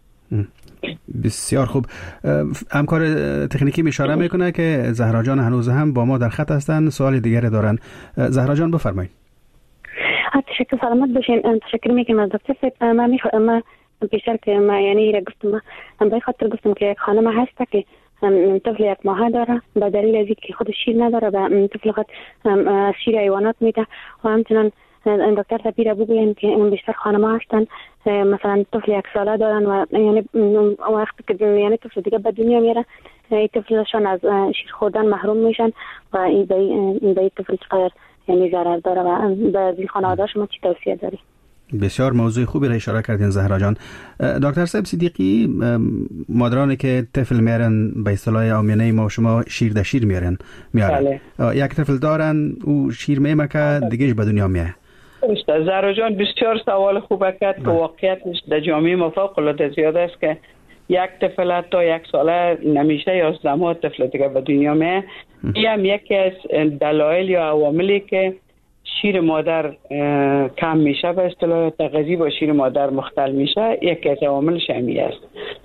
بسیار خوب. همکار تکنیکی اشاره میکنه که زهرا جان هنوز هم با ما در خط هستن، سوال دیگری دارن. زهرا جان بفرمایید. تشکر، سلامت باشین. تشکر میکنم از دکتر صاحب. من بیشتر که ما یعنی را گفتم، من به خاطر گفتم که یک خانم هست که طفل 1 ماه داره، به دلیل از اینکه خود شیر نداره به طفل خود شیر حیوانات میده و همچنان دکتر صاحب را بگوین که اون بیشتر خانم‌ها هستن مثلا طفل 1 ساله دارن و یعنی وقتی که یعنی طفل دیگه به دنیا میاره این طفلشان از شیر خوردن محروم میشن و این به طفل چقدر یعنی ضرر داره و به خانواده شما چی توصیه داری؟ بسیار موضوع خوبی را اشاره کردین زهرا جان. دکتر صاحب صدیقی، مادرانی که طفل میارن به اصطلاح عامیانه ما شما شیر در شیر میارن بله. یک طفل دارن او شیر میمکه دیگهش به دنیا میاد. زهرا جان بسیار سوال خوبه کرد که واقعیتش در جامعه ما فوق العاده زیاده است که یک طفل تا 1 ساله نمیشه یا زمان طفل دیگه به دنیا میاد. این هم یکی از دلایل یا عواملی که شیر مادر کم میشه، به اصطلاح تغذیه با شیر مادر مختل میشه، یکی از عواملش همین است.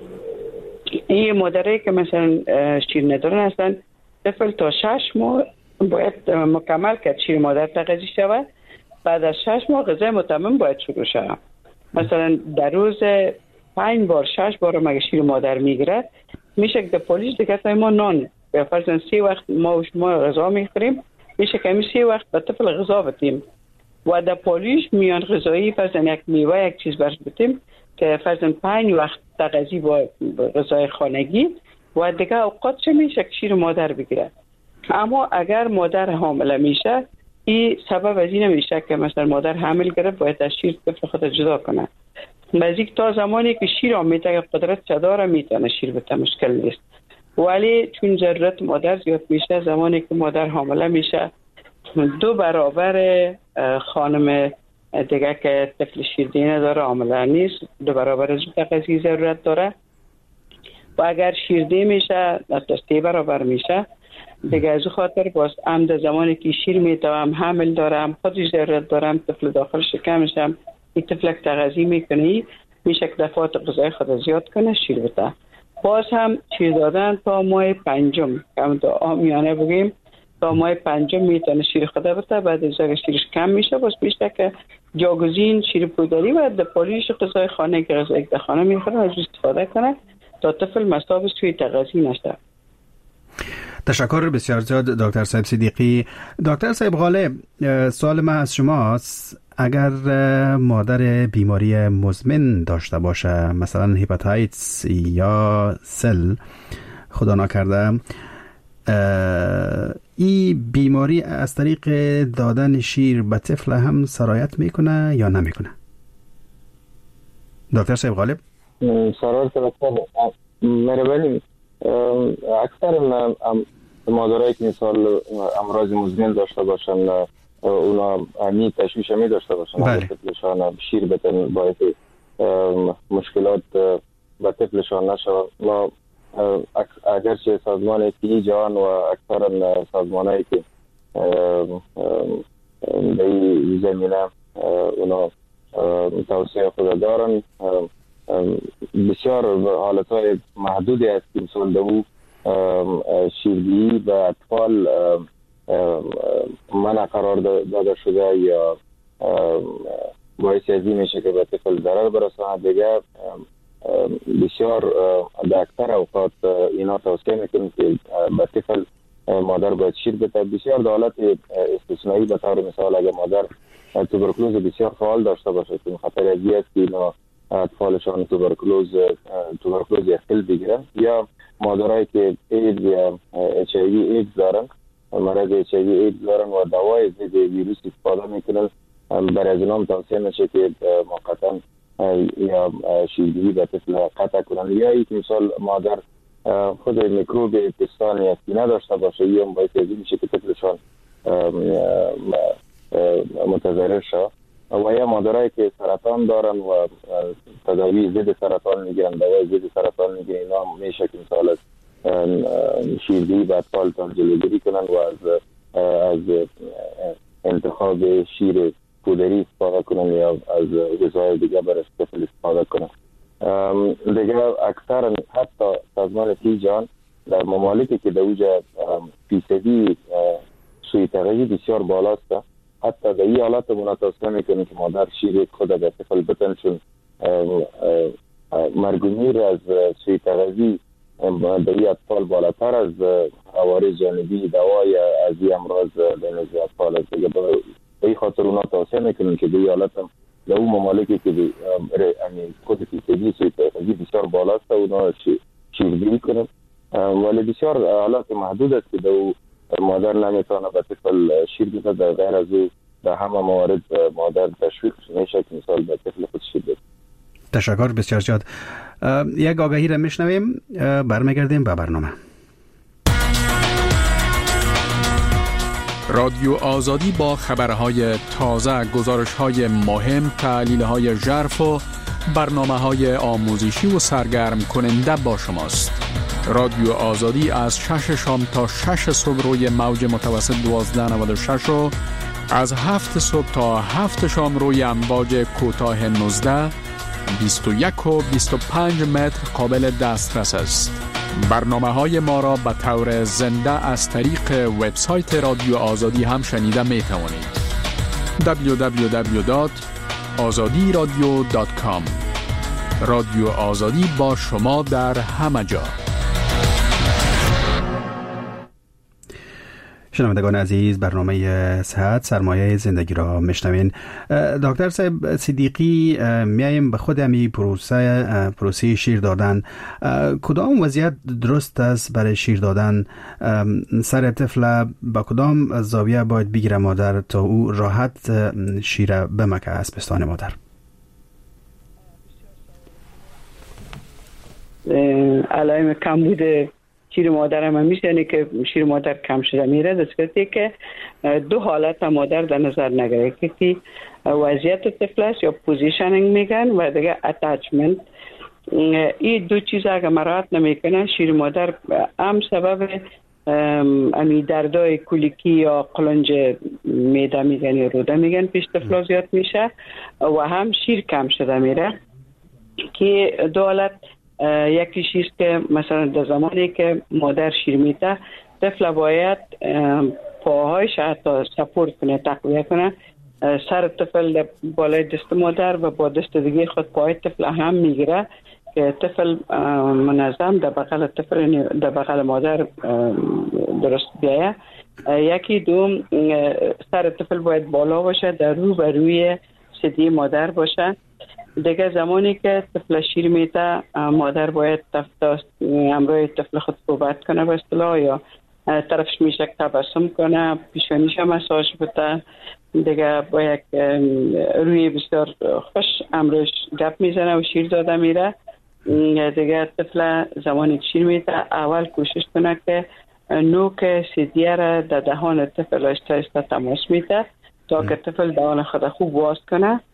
این مادرایی که مثلا شیر ندارن هستن، طفل تا 6 ماه باید مکمل کرد شیر مادر تغذیه شود. بعد از 6 ماه غذای متمم باید شروع شود. مثلا در روز 5 بار 6 بار مگه شیر مادر میگیره، میشه که در پولیش دیگه ما نان به فرض 3 وقت ما و شما غذا میخوریم، میشه که همی 3 وقت به طفل غذا بدیم و در پولیش میان غذایی فرض یک میوه یک چیز برش بدیم که فرض 5 وقت تغذیه با غذای خانگی و دیگه اوقاتش میشه که شیر مادر بگیره. اما اگر مادر حامله میشه، این سبب از این میشه که مثلا مادر حامل گرفت باید از شیر طفل خود جدا کنه. نزدیک تا زمانی که شیر آمیته قدرت داره میتونه شیر بده، مشکل نیست. ولی چون ضرورت مادر زیاد میشه، زمانی که مادر حامله میشه 2 برابر خانم دیگه که طفل شیردی نداره حامله نیست 2 برابر از تغذیه ضرورت داره و اگر شیردی میشه تا 3 برابر میشه دیگه. از خاطر باز هم در زمانی که شیر میتوام حامل دارم خودش ضرورت دارم طفل داخل شکمشم این طفل تغذیه میکنه، میشه که دفعات غذای خود زیاد کنه شیر بده. باز هم شیر دادن تا ماه 5 کم تا آمیانه بگیم تا ماه 5 میتونه شیر خود بده. بعد از اگه شیرش کم میشه باز میشه که جاگزین شیر پودری و در پالیش غذای خانه که غذای در خانه میخوره از استفاده کنه تا طفل مصابش توی تغذیه نشه. تشکر بسیار زیاد دکتر صاحب صدیقی. دکتر صاحب غالب، سوال من از شماست، اگر مادر بیماری مزمن داشته باشه مثلا هپاتیتس یا سل خدا نکرده، این بیماری از طریق دادن شیر به طفل هم سرایت میکنه یا نمیکنه؟ دکتر صاحب غالب. سرایت میره، ولی اکثر مادرایی که مثال امراض مزمن داشته باشن اونا تشویش می داشته باشن طفلشان شیر بدن باید مشکلات به طفلشان نشود. ما اگرچه سازمان تی جان و اکثر سازمانایی که در این زمینه اونا توسعه خود دارن، بسیار حالتهای محدودی است که مثل دو شیردهی به اطفال منع قرار داده شده یا باعث ازی میشه که به طفل ضرر برساند. دیگه بسیار در اکثر اوقات اینا توصیه میکنیم که به طفل مادر باید شیر بده. بسیار در حالت استثنایی به طور مثال اگر مادر توبرکلوز بسیار فعال داشته باشه که خطر ازی است که اینا اطفالشان توبرکلوز اختل بگیرن، یا مادرایی که ایدز یا HIV ایدز دارن، مرض HIV ایدز دارن و دوای ضد ویروس استفاده میکنن، برای از اینام توصیه میشه که موقتا یا شیردهی به طفل قطع کنن. یا یک مثال مادر خود میکروب پستان یا سینه داشته باشه، یا باعث ازی میشه که طفلشان متضرر شد. و یا مادرایی که سرطان دارن و تداوی ضد سرطان میگیرن، دوای ضد سرطان میگیرن، اینا میشه که مثال از شیردهی به اطفال جلوگیری کنن و از انتخاب شیر پودری استفاده کنن یا از غذای دیگه برای طفل استفاده کنن. دیگه اکثر حتی سازمان تی جان در ممالکی که در اوجه فیصدی سوی تغذیه بسیار بالاست، حتی در این حالت منتوسه میکنه که مادر شیر خود به طفل بتن، چون مرگومیر از سوی تغذیه در این اطفال بالاتر از عوارض جانبی دوای از این امراض در نزد اطفال است. دیگه به این خاطر اونا توصیه میکنن که در این حالت هم در اون ممالکی که خود فیصدی سوی تغذیه بسیار بالاست اونا شیردهی کنن، ولی بسیار حالات محدود است که در مادر نمیتونه به طفل شیر بده. در غیر از او در همه موارد مادر تشویق میشه که مثال به طفل خود شیر بده. تشکر بسیار زیاد. یک آگهی را میشنویم، برمیگردیم به برنامه. رادیو آزادی با خبرهای تازه، گزارش‌های مهم، تحلیل‌های ژرف و برنامه‌های آموزشی و سرگرم کننده با شماست. رادیو آزادی از 6 شام تا 6 صبح روی موج متوسط 1296 و از 7 صبح تا 7 شام روی امواج کوتاه 19 21 و 25 متر قابل دسترس است. برنامه‌های ما را به طور زنده از طریق وبسایت رادیو آزادی هم شنیده می توانید. www.azadiradio.com. رادیو آزادی با شما در همه جا. شنوندگان عزیز، برنامه صحت سرمایه زندگی را میشنوین. دکتر صاحب صدیقی، میایم به خود همی پروسه شیر دادن. کدام وضعیت درست است برای شیر دادن؟ سر طفل با کدام زاویه باید بگیره مادر تا او راحت شیر بمکه از پستان مادر؟ علائم کمبود شیر مادر هم میشنه که شیر مادر کم شده میره، در صورتی که دو حالت مادر در نظر نگیره که وضعیت طفل است یا پوزیشنینگ میگن و دیگه اتچمنت. این دو چیز اگه مراعات نمیکنه شیر مادر هم سبب امی دردای کولیکی یا قلنج میده میگن یا روده میگن پیش طفل زیاد میشه و هم شیر کم شده میره. که دو حالت، یکی چیز که مثلا در زمانی که مادر شیر میده طفل باید پاهایش حتی سپورت کنه، تقویه کنه، سر طفل بالای دست مادر و با دست دیگه خود پای طفل هم میگیره که طفل منظم در بغل طفل در بغل مادر درست بیایه. یکی دوم، سر طفل باید بالا باشه، در رو به روی سدی مادر باشه. دیگه زمانی که طفل شیر میده مادر باید همراه طفل خود صحبت کنه به اصطلاح، یا طرفش میشه تبسم کنه، پیشانیش مساج بده. دیگه باید روی بسیار خوش همراهش گپ میزنه و شیر داده میره. دیگه طفل زمانی که شیر میده اول کوشش کنه که نوک سدیه را در دهان طفل آهسته آهسته تماس میده تا که طفل دهان خود خوب باز کنه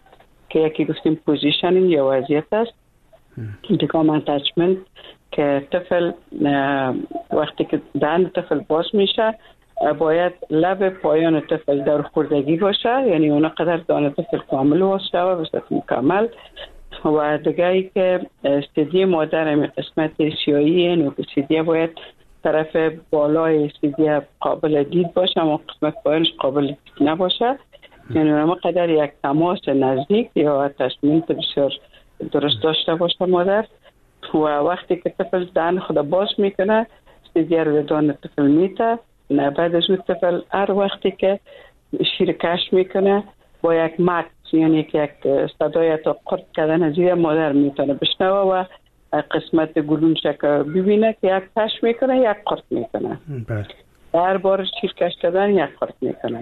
که یکی گفتیم پوزیشنینگ یا وضعیت است، دیگام اتچمنت که طفل وقتی که دهن طفل باز میشه باید لب پایان طفل در خوردگی باشه، یعنی اون قدر دهن طفل کامل باز شود به صورت مکمل. و دیگه ای که ثدی مادر قسمت سیاهی نوک باید طرف بالای ثدی قابل دید باشه اما قسمت پایانش قابل دید نباشه، یعنی اون قدر یک تماس نزدیک یا اتچمنت بسیار درست داشته باشه مادر. و وقتی که طفل دهن خود باز میکنه ثدی رو به دهن طفل میته، بعد از اون طفل هر وقتی که شیر کش میکنه با یک مک، یعنی که یک صدای تا قرد کردن از زیر مادر میتونه بشنوه و قسمت گلون شکر ببینه که یک کش میکنه یک قرد میکنه، هر بار شیر کش کردن یک قرد میکنه.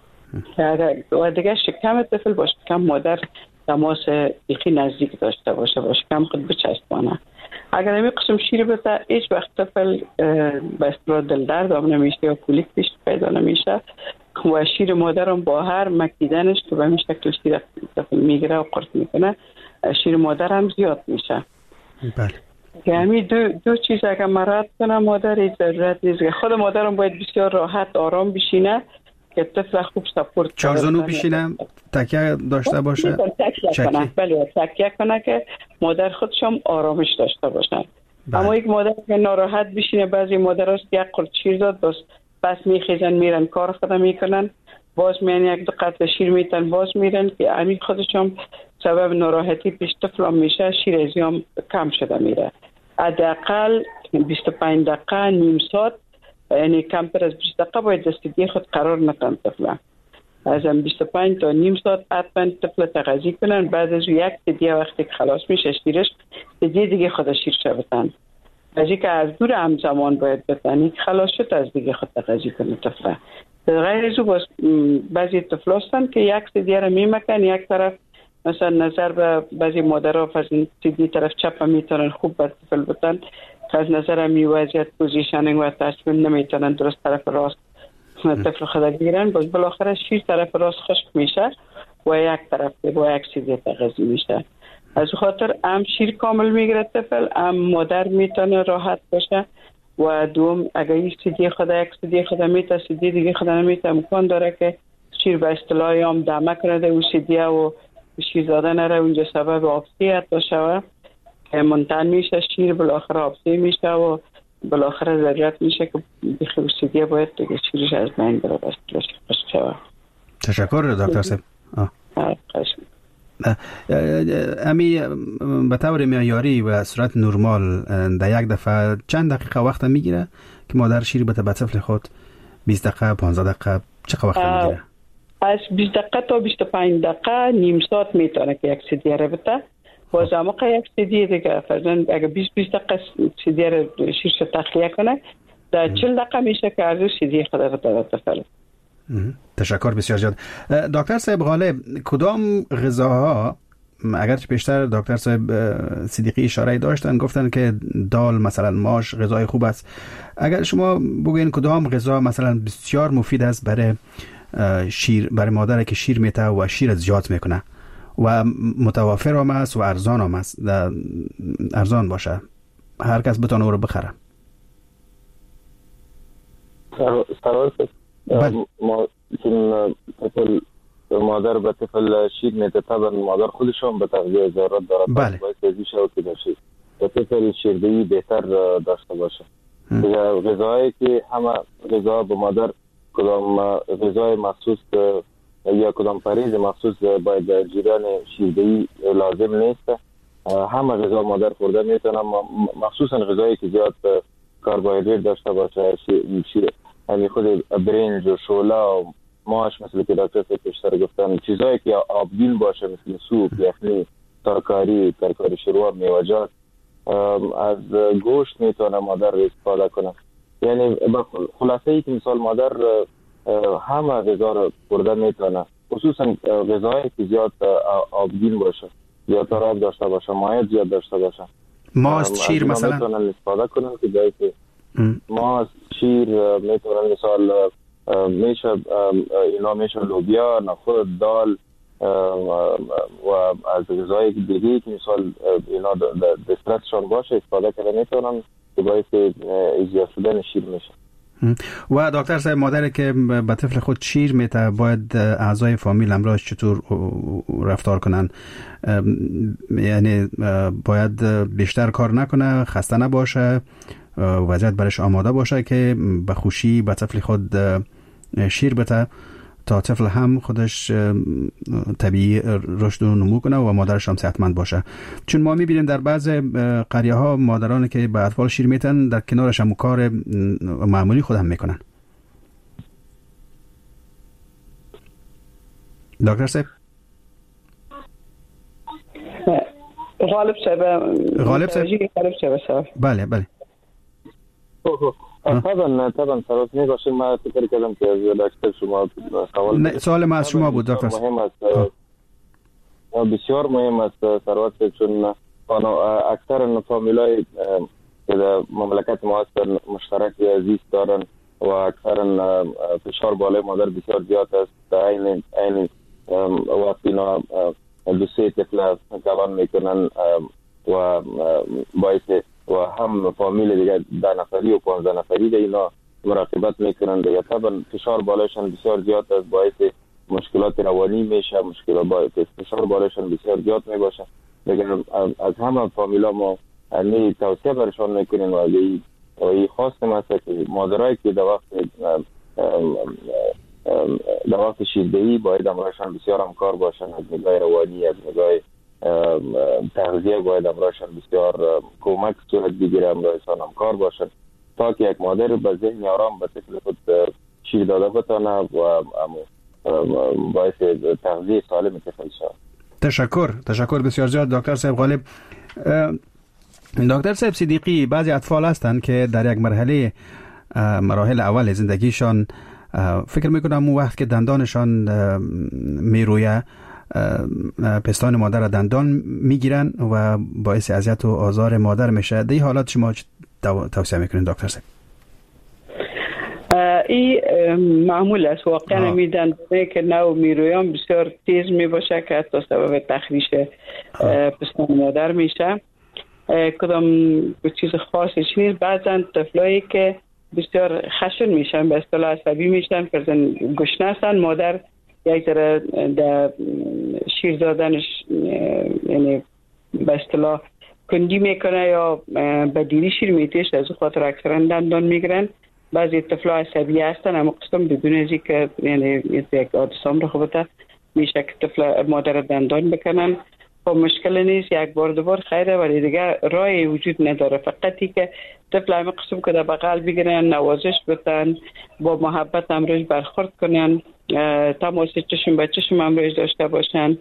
و دیگه شکم طفل با شکم مادر تماس بیخی نزدیک داشته باشه، با شکم خود بچسبانه. اگر نمی قسم شیر بده هیچ وقت طفل به اصطلاح دل درد هم نمیشه یا کولیک پیدا نمیشه و شیر مادرم با هر مکیدنش که به این شکل شیر طفل میگیره و قرص میکنه شیر مادر هم زیاد میشه. بله. یعنی دو چیز اگر مراد کنه مادر ضرورت نیست، خود مادرم باید بسیار راحت آرام بشینه که طفل خوب سپورت چارزانو بشینه، تکیه داشته باشه، تکیه کنه که مادر خودشم آرامش داشته باشن. اما یک مادر که ناراحت بشینه، بعضی مادر هست یک قرص شیر داد بس میخیزن میرن کار خود میکنن، باز میان یک دو قطره شیر میتن باز میرن که همین خودشم سبب ناراحتی پیش طفل هم میشه، شیر ازیام کم شده میره. حداقل 25 دقیقه نیم ساعت، یعنی کمتر از 20 دقیقه باید دستگی خود قرار نتن طفل. از 25 تا نیم ساعت حتما طفل تغذیه کنن، بعد از یک دیگه وقتی که خلاص میشه شیرش دیگه خود شیر شبتن. از اینکه از دور همزمان باید بتنی که خلاص شد از دیگه خود تغذیه کنه طفل. غیر از او بعضی طفل هستن که یک دیگه رو میمکن، یک طرف مثلا نظر به بعضی مادرها از این طرف چپ میتونن خوب به طفل بتن، از نظر می وضعیت پوزیشنینگ و اتچمنت نمیتونن درست طرف راست طفل خود بگیرن، باز بالاخره شیر طرف راست خشک میشه و یک طرف با یک سیدی تغذیه میشه. از خاطر هم شیر کامل میگیره طفل، هم مادر میتونه راحت باشه و دوم اگر یک سیدی خود میته سیدی دیگه خود نمیته، امکان داره که شیر به اصطلاحی هم دمه کرده و سیدی و شیر زاده نره اونجا سبب آبسی حتی شوه که منتن میشه، شیر بالاخره آبسی میشه و بالاخره ضرورت میشه که بخیر سیدی باید دیگه شیرش از بین بره بس شوه. تشکر دکتر صاحب. امی به طور معیاری و صورت نرمال در یک دفعه چند دقیقه وقت میگیره که مادر شیر بده به طفل خود؟ 20 دقیقه 15 دقیقه چقدر وقت میگیره؟ از 20 دقیقه تا 25 دقیقه نیم ساعت میتونه که یک سیدی رو بده. باز موقع یک سیدی دیگه فرضاً اگه 20 دقیقه سیدی رو شیرش تخلیه کنه در 40 دقیقه میشه که از سیدی خود رو بده طفل. تشکر بسیار زیاد. دکتر صاحب غالب، کدام غذاها اگرچه پیشتر دکتر صاحب صدیقی اشاره داشتن گفتن که دال مثلا ماش غذای خوب است، اگر شما بگوین کدام غذا مثلا بسیار مفید است برای شیر، برای مادر که شیر میته و شیر زیاد میکنه و متوفر هم است و ارزان هم است، ارزان باشه هر کس بتونه او رو بخره؟ ما چون طفل مادر به طفل شیر میده، طبعا مادر خودشون به تغذیه ضرورت دارد. بله. باید تغذیه شود که بشه به طفل شیردهی بهتر داشته باشه. غذایی که همه غذا به مادر کدام غذای مخصوص یا کدام پریز مخصوص باید در جریان شیردهی لازم نیست. همه غذا مادر خورده میتونه، مخصوصا غذایی که زیاد کربوهیدرات داشته باشه، یعنی خود برنج و شوله و ماش مثل که دکتر پیشتر گفتن، چیزایی که آبگین باشه مثل سوپ، یخنی، ترکاری شوربا، میوه‌جات، از گوشت میتونه مادر استفاده کنه. یعنی خلاصه ای که مثال مادر همه غذا رو خورده میتونه، خصوصا غذایی که زیاد آبگین باشه، زیاد آب داشته باشه، مایع زیاد داشته باشه. ماست، شیر مثلا میتونن استفاده کنن که جایی که ماست، شیر میتونن مثال میشه اینا میشه لوبیا، نخود، دال، و از غذای دیگه که مثال اینا دسترسشان باشه استفاده کنه میتونن که باعث ایجاد شدن شیر میشه. و دکتر صاحب مادری که به طفل خود شیر میده باید اعضای فامیل همراهش چطور رفتار کنن؟ یعنی باید بیشتر کار نکنه، خسته نباشه، وضعیت برش آماده باشه که به خوشی به طفل خود شیر بده تا طفل هم خودش طبیعی رشد و نمو کنه و مادرش هم صحتمند باشه. چون ما میبینیم در بعض قریه ها مادرانی که به اطفال شیر میتن در کنارش هم کار معمولی خود هم میکنن. دکتر صاحب غالب صاحب بله طبعا سرات میگوشم. ما فکر کردم که از دکتر شما سوال ما از شما بود دکتر. مهم است، بسیار مهم است سرات، چون اکثر فامیلای که در مملکت ما هستن مشترک عزیز دارن و اکثر فشار بالای مادر بسیار زیاد است. این وقتی اینا دو سه طفل جوان میکنن و باعث و هم فامیل دیگه 10 نفری و 15 نفری دیگه اینا مراقبت میکنن دیگه، طبعا فشار بالایشان بسیار زیاد است، باعث مشکلات روانی میشه، فشار بالایشان بسیار زیاد میباشه دیگه. از همه فامیلا ما یعنی توصیه برشان میکنیم و این خواستم است که مادرایی که در وقت شیردهی باید امرایشان بسیار همکار باشن، از نگاه روانی، از نگاه تغذیه باید امرایشان بسیار کمک صورت بگیره، امرایشان همکار باشن تا که یک مادر به ذهن آرام به طفل خود شیر داده بتانه و باعث تغذیه سالم طفل شود. تشکر بسیار زیاد دکتر صاحب غالب. دکتر صاحب صدیقی، بعضی اطفال هستند که در یک مراحل اول زندگیشان فکر میکنم اون وقت که دندانشان میرویه پستان مادر را دندان میگیرن و باعث اذیت و آزار مادر میشه. در این حالات شما توصیه میکنین دکتر صاحب؟ این معمول است واقعا. میدن که نو میرویان بسیار تیز میباشه که حتی سبب تخریش پستان مادر میشه. کدام چیز خاصی نیست. بعضا طفلایی که بسیار خشن میشن، به اصطلاح عصبی میشن، فرزن گشنه هستن، مادر یک ذره در شیر دادنش یعنی به اصطلاح کندی میکنه یا به دیری شیر میتیش، از خاطر اکثرا دندان میگیرن. بعضی طفلا عصبی هستن اما قسم بدون ازی که یعنی یک حادثه رو خوبته میشه که طفل مادر دندان بکنن. خب مشکل نیست، یک بار دو بار خیره، ولی دیگه راهی وجود نداره. فقطی که طفل همه قسم که در بغل بگیرن، نوازش بتن، با محبت امروز برخورد کنن، تماس چشم به چشم امروز داشته باشن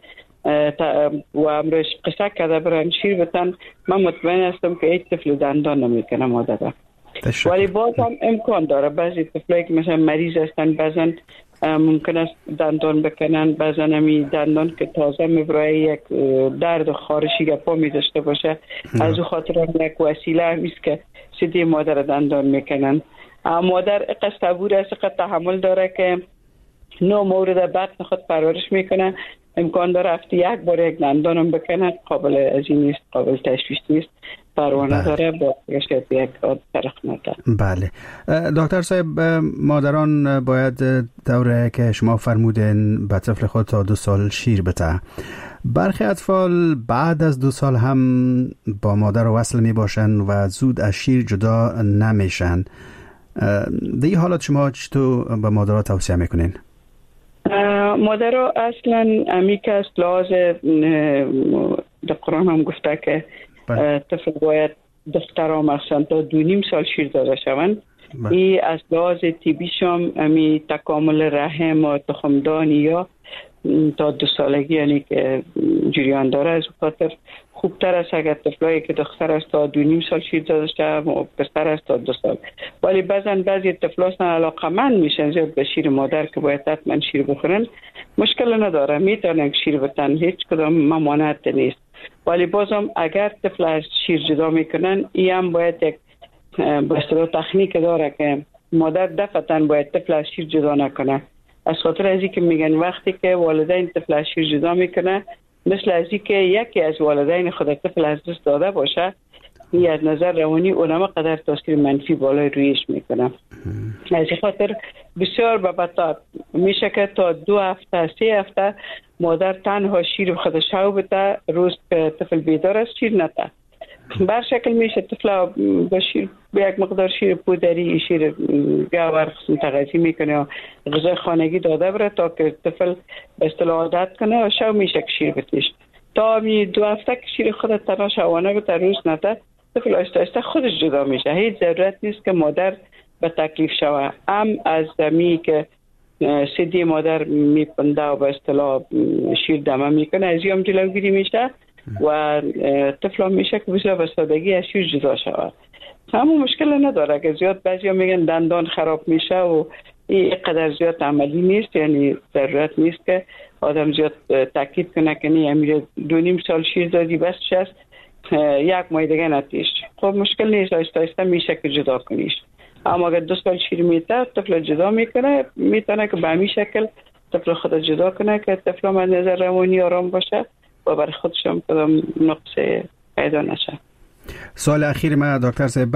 و امروز قصه کرده برن شیر بتن. من مطمئن هستم که هیچ طفل دندان نمیکنه مادر. ولی باز هم امکان داره بعضی طفلایی که مثلا مریض هستن بعضن ممکن است دندان بکنن، بعضا همی دندان که تازه میبرای یک درد خارشی گپا می داشته باشه، از او خاطر یک وسیله همیست که سیدی مادر دندان میکنن. مادر اقصد صبور است، اقصد تحمل داره که نو مورد بطن خود پرورش میکنه، امکان داره هفته یک بار یک دندانم بکنه، قابل از این نیست، قابل تشویش نیست، پروانه داره با شاید یک طرف نده. بله دکتر صاحب، مادران باید دوره که شما فرمودین به طفل خود تا 2 سال شیر بده. برخی اطفال بعد از 2 سال هم با مادر وصل می باشن و زود از شیر جدا نمیشن. در این حالات شما چطور به مادرها توصیه میکنین؟ مادرها اصلا امیک است، لحاظ در قرآن هم گفته که طفل باید دخترها مخصوصا تا 2.5 سال شیر داده شوند. این از لحاظ طبیشم امی تکامل رحم و تخمدانی یا تا 2 سالگی یعنی که جریان داره، از خاطر خوبتر است اگر طفلایی که دختر است تا 2.5 سال شیر داده شود و پسر است تا 2 سال. ولی بعضی طفلا علاقه‌مند میشن زیاد به شیر مادر که باید حتما شیر بخورن. مشکل نداره، میتونن شیر بتن، هیچ کدام ممانعت نیست. ولی بازم اگر طفل از شیر جدا میکنن، این هم باید یک به اصطلاح تکنیک داره که مادر دفعتاً باید طفل از شیر جدا نکنه. از خاطر ازی که میگن وقتی که والدین طفل از شیر جدا میکنه، مثل ازی که یکی از والدین خود طفل از دست داده باشه، این از نظر روانی اونم قدر تاثیر منفی بالای رویش میکنه. از خاطر بسیار به بطا میشه که تا 2 هفته 3 هفته مادر تنها شیر خود شو بده، روز که طفل بیدار است شیر نده. بر شکل میشه طفل با شیر به یک مقدار شیر پودری، شیر گاور قسم تغذیه میکنه یا غذای خانگی داده بره تا که طفل به اصطلاح عادت کنه و شو میشه که شیر بتیش. تا 2 هفته که شیر خود تنها شوانه بده روز نده، طفل آهسته آهسته خودش جدا میشه. هیچ ضرورت نیست که مادر به تکلیف شوه. از زمینی که سیدی مادر میپنده و به اصطلاح شیر دمه میکنه، از هم جلوگیری میشه و طفل هم میشه که بسیار به سادگی از شیر جدا شود. همون مشکل نداره که زیاد بعضی هم میگن دندان خراب میشه و این قدر زیاد عملی نیست، یعنی ضرورت نیست که آدم زیاد تاکید کنه که نه امیر 2.5 سال شیر دادی بس شست 1 ماه دیگه نتیش. خب مشکل نیست، آهسته آهسته میشه که جدا کنیش. اما اگر 2 سال شیر میده طفل جدا میکنه، میتونه که به همین شکل طفل خود جدا کنه که طفل هم از نظر روانی آرام باشه و برای خودش هم کدام نقصه پیدا نشه. سوال اخیر ما دکتر صاحب،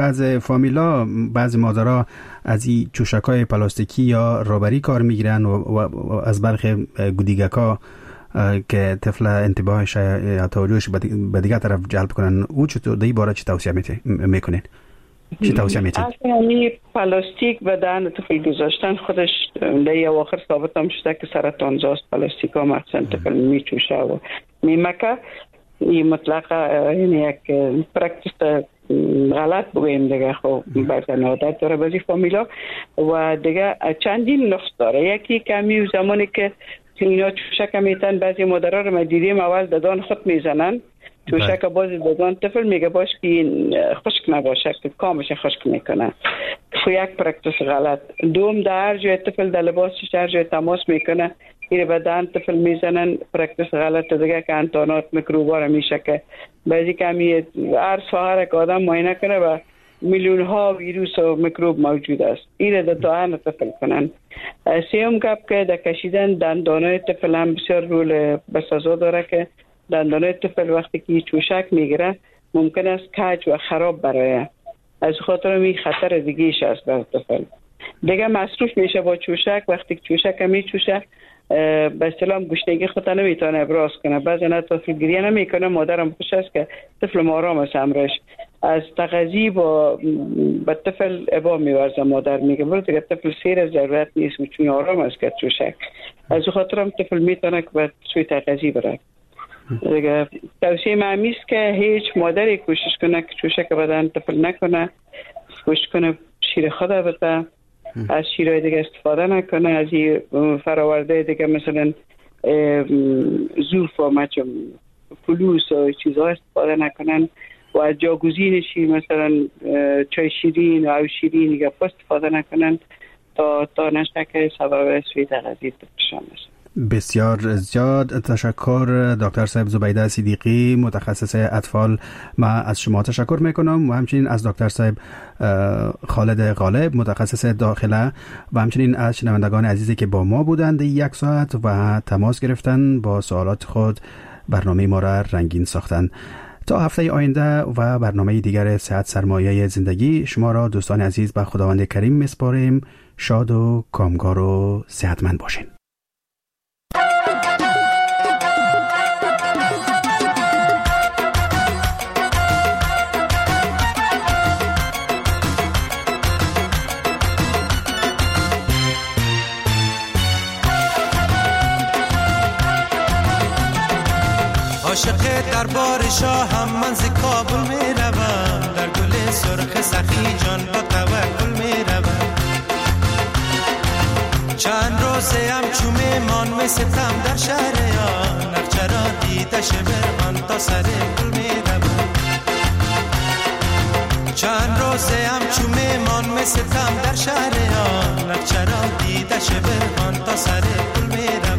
بعض مادرها از این چوشکای پلاستیکی یا رابری کار میگیرن و از برخی گودیگکا که طفل انتباهش یا توجهش به دیگه طرف جلب کنن، او چطور در این باره چه توصیه میکنین؟ چه توصیه میتین؟ اصلا پلاستیک به دهن طفل گذاشتن خودش در اواخر ثابت هم شده که سرطانزاست. پلاستیک ها مخصوصا طفل میچوشه و میمکه. این مطلقه یعنی یک پرکتیس غلط بگویم دیگه. خب بعضی عادت داره بعضی فامیلا و دیگه چندین نقص داره. یکی کمی زمانی که اینا چوشک میتن، بعضی مادرها رو ما دیدیم اول ددان خود میزنن چوشک، باز ددان طفل میگه باش که این خشک نباشه که کامش خشک میکنه. خب یک پرکتیس غلط. دوم در هر جای طفل در لباسش هر جای تماس میکنه این بدن طفل میزنن، پرکتیس غلط دیگه که انتانات میکروبا رو میشه که بعضی کمی هر ساعت که آدم معاینه کنه و میلیون ها ویروس و میکروب موجود است. این در دهان طفل کنن. سیوم گپ که در کشیدن دندانای طفل هم بسیار رول بسازا داره که دندانای طفل وقتی که چوشک میگیره ممکن است کج و خراب برایه. از خاطر می خطر دیگه‌اش است بر طفل. دیگه مصروف میشه با چوشک. وقتی که چوشک میچوشه به اصطلاح گشنگی خود نمیتونه ابراز کنه. بعضی طفل گریه نمیکنه، مادرم خوش است که طفل آرام است امرش. از تغذیه به طفل ابا میورزه. مادر میگه برو دیگه طفل سیر ضرورت نیست و چون آرام است که چوشک. از خاطر هم طفل میتونه که به سوی تغذیه بره. دیگه توصیه من است که هیچ مادری کوشش کنه که چوشک بدن طفل نکنه، کوشش کنه شیر خود بده، از شیرهای دیگه استفاده نکنه، از این فراورده دیگه مثلا زوف و مچم فلوس و چیزها استفاده نکنن و از جاگزینشی مثلا چای شیرین و او شیرین دیگه استفاده نکنن تا نشه که سبب سوی تغذیه طفلشان نشه. بسیار زیاد تشکر دکتر صاحب زبیده صدیقی، متخصص اطفال. ما از شما تشکر میکنم و همچنین از دکتر صاحب خالد غالب، متخصص داخله، و همچنین از شنوندگان عزیزی که با ما بودند 1 ساعت و تماس گرفتن با سوالات خود برنامه ما را رنگین ساختن. تا هفته آینده و برنامه دیگر صحت سرمایه زندگی شما را دوستان عزیز به خداوند کریم میسپاریم. شاد و کامگار و صحتمند باشین. عاشق دربار شاهم من ز کابل می روم، در گل سرخ سخی جان با توکل می روم. چند روزه هم چو میمان می ستم در شهر آن، نخچرا دیده شبران تا سر گل می روم. چند روزه هم چو میمان می ستم در شهر آن، نخچرا دیده شبران تا سر گل می روم.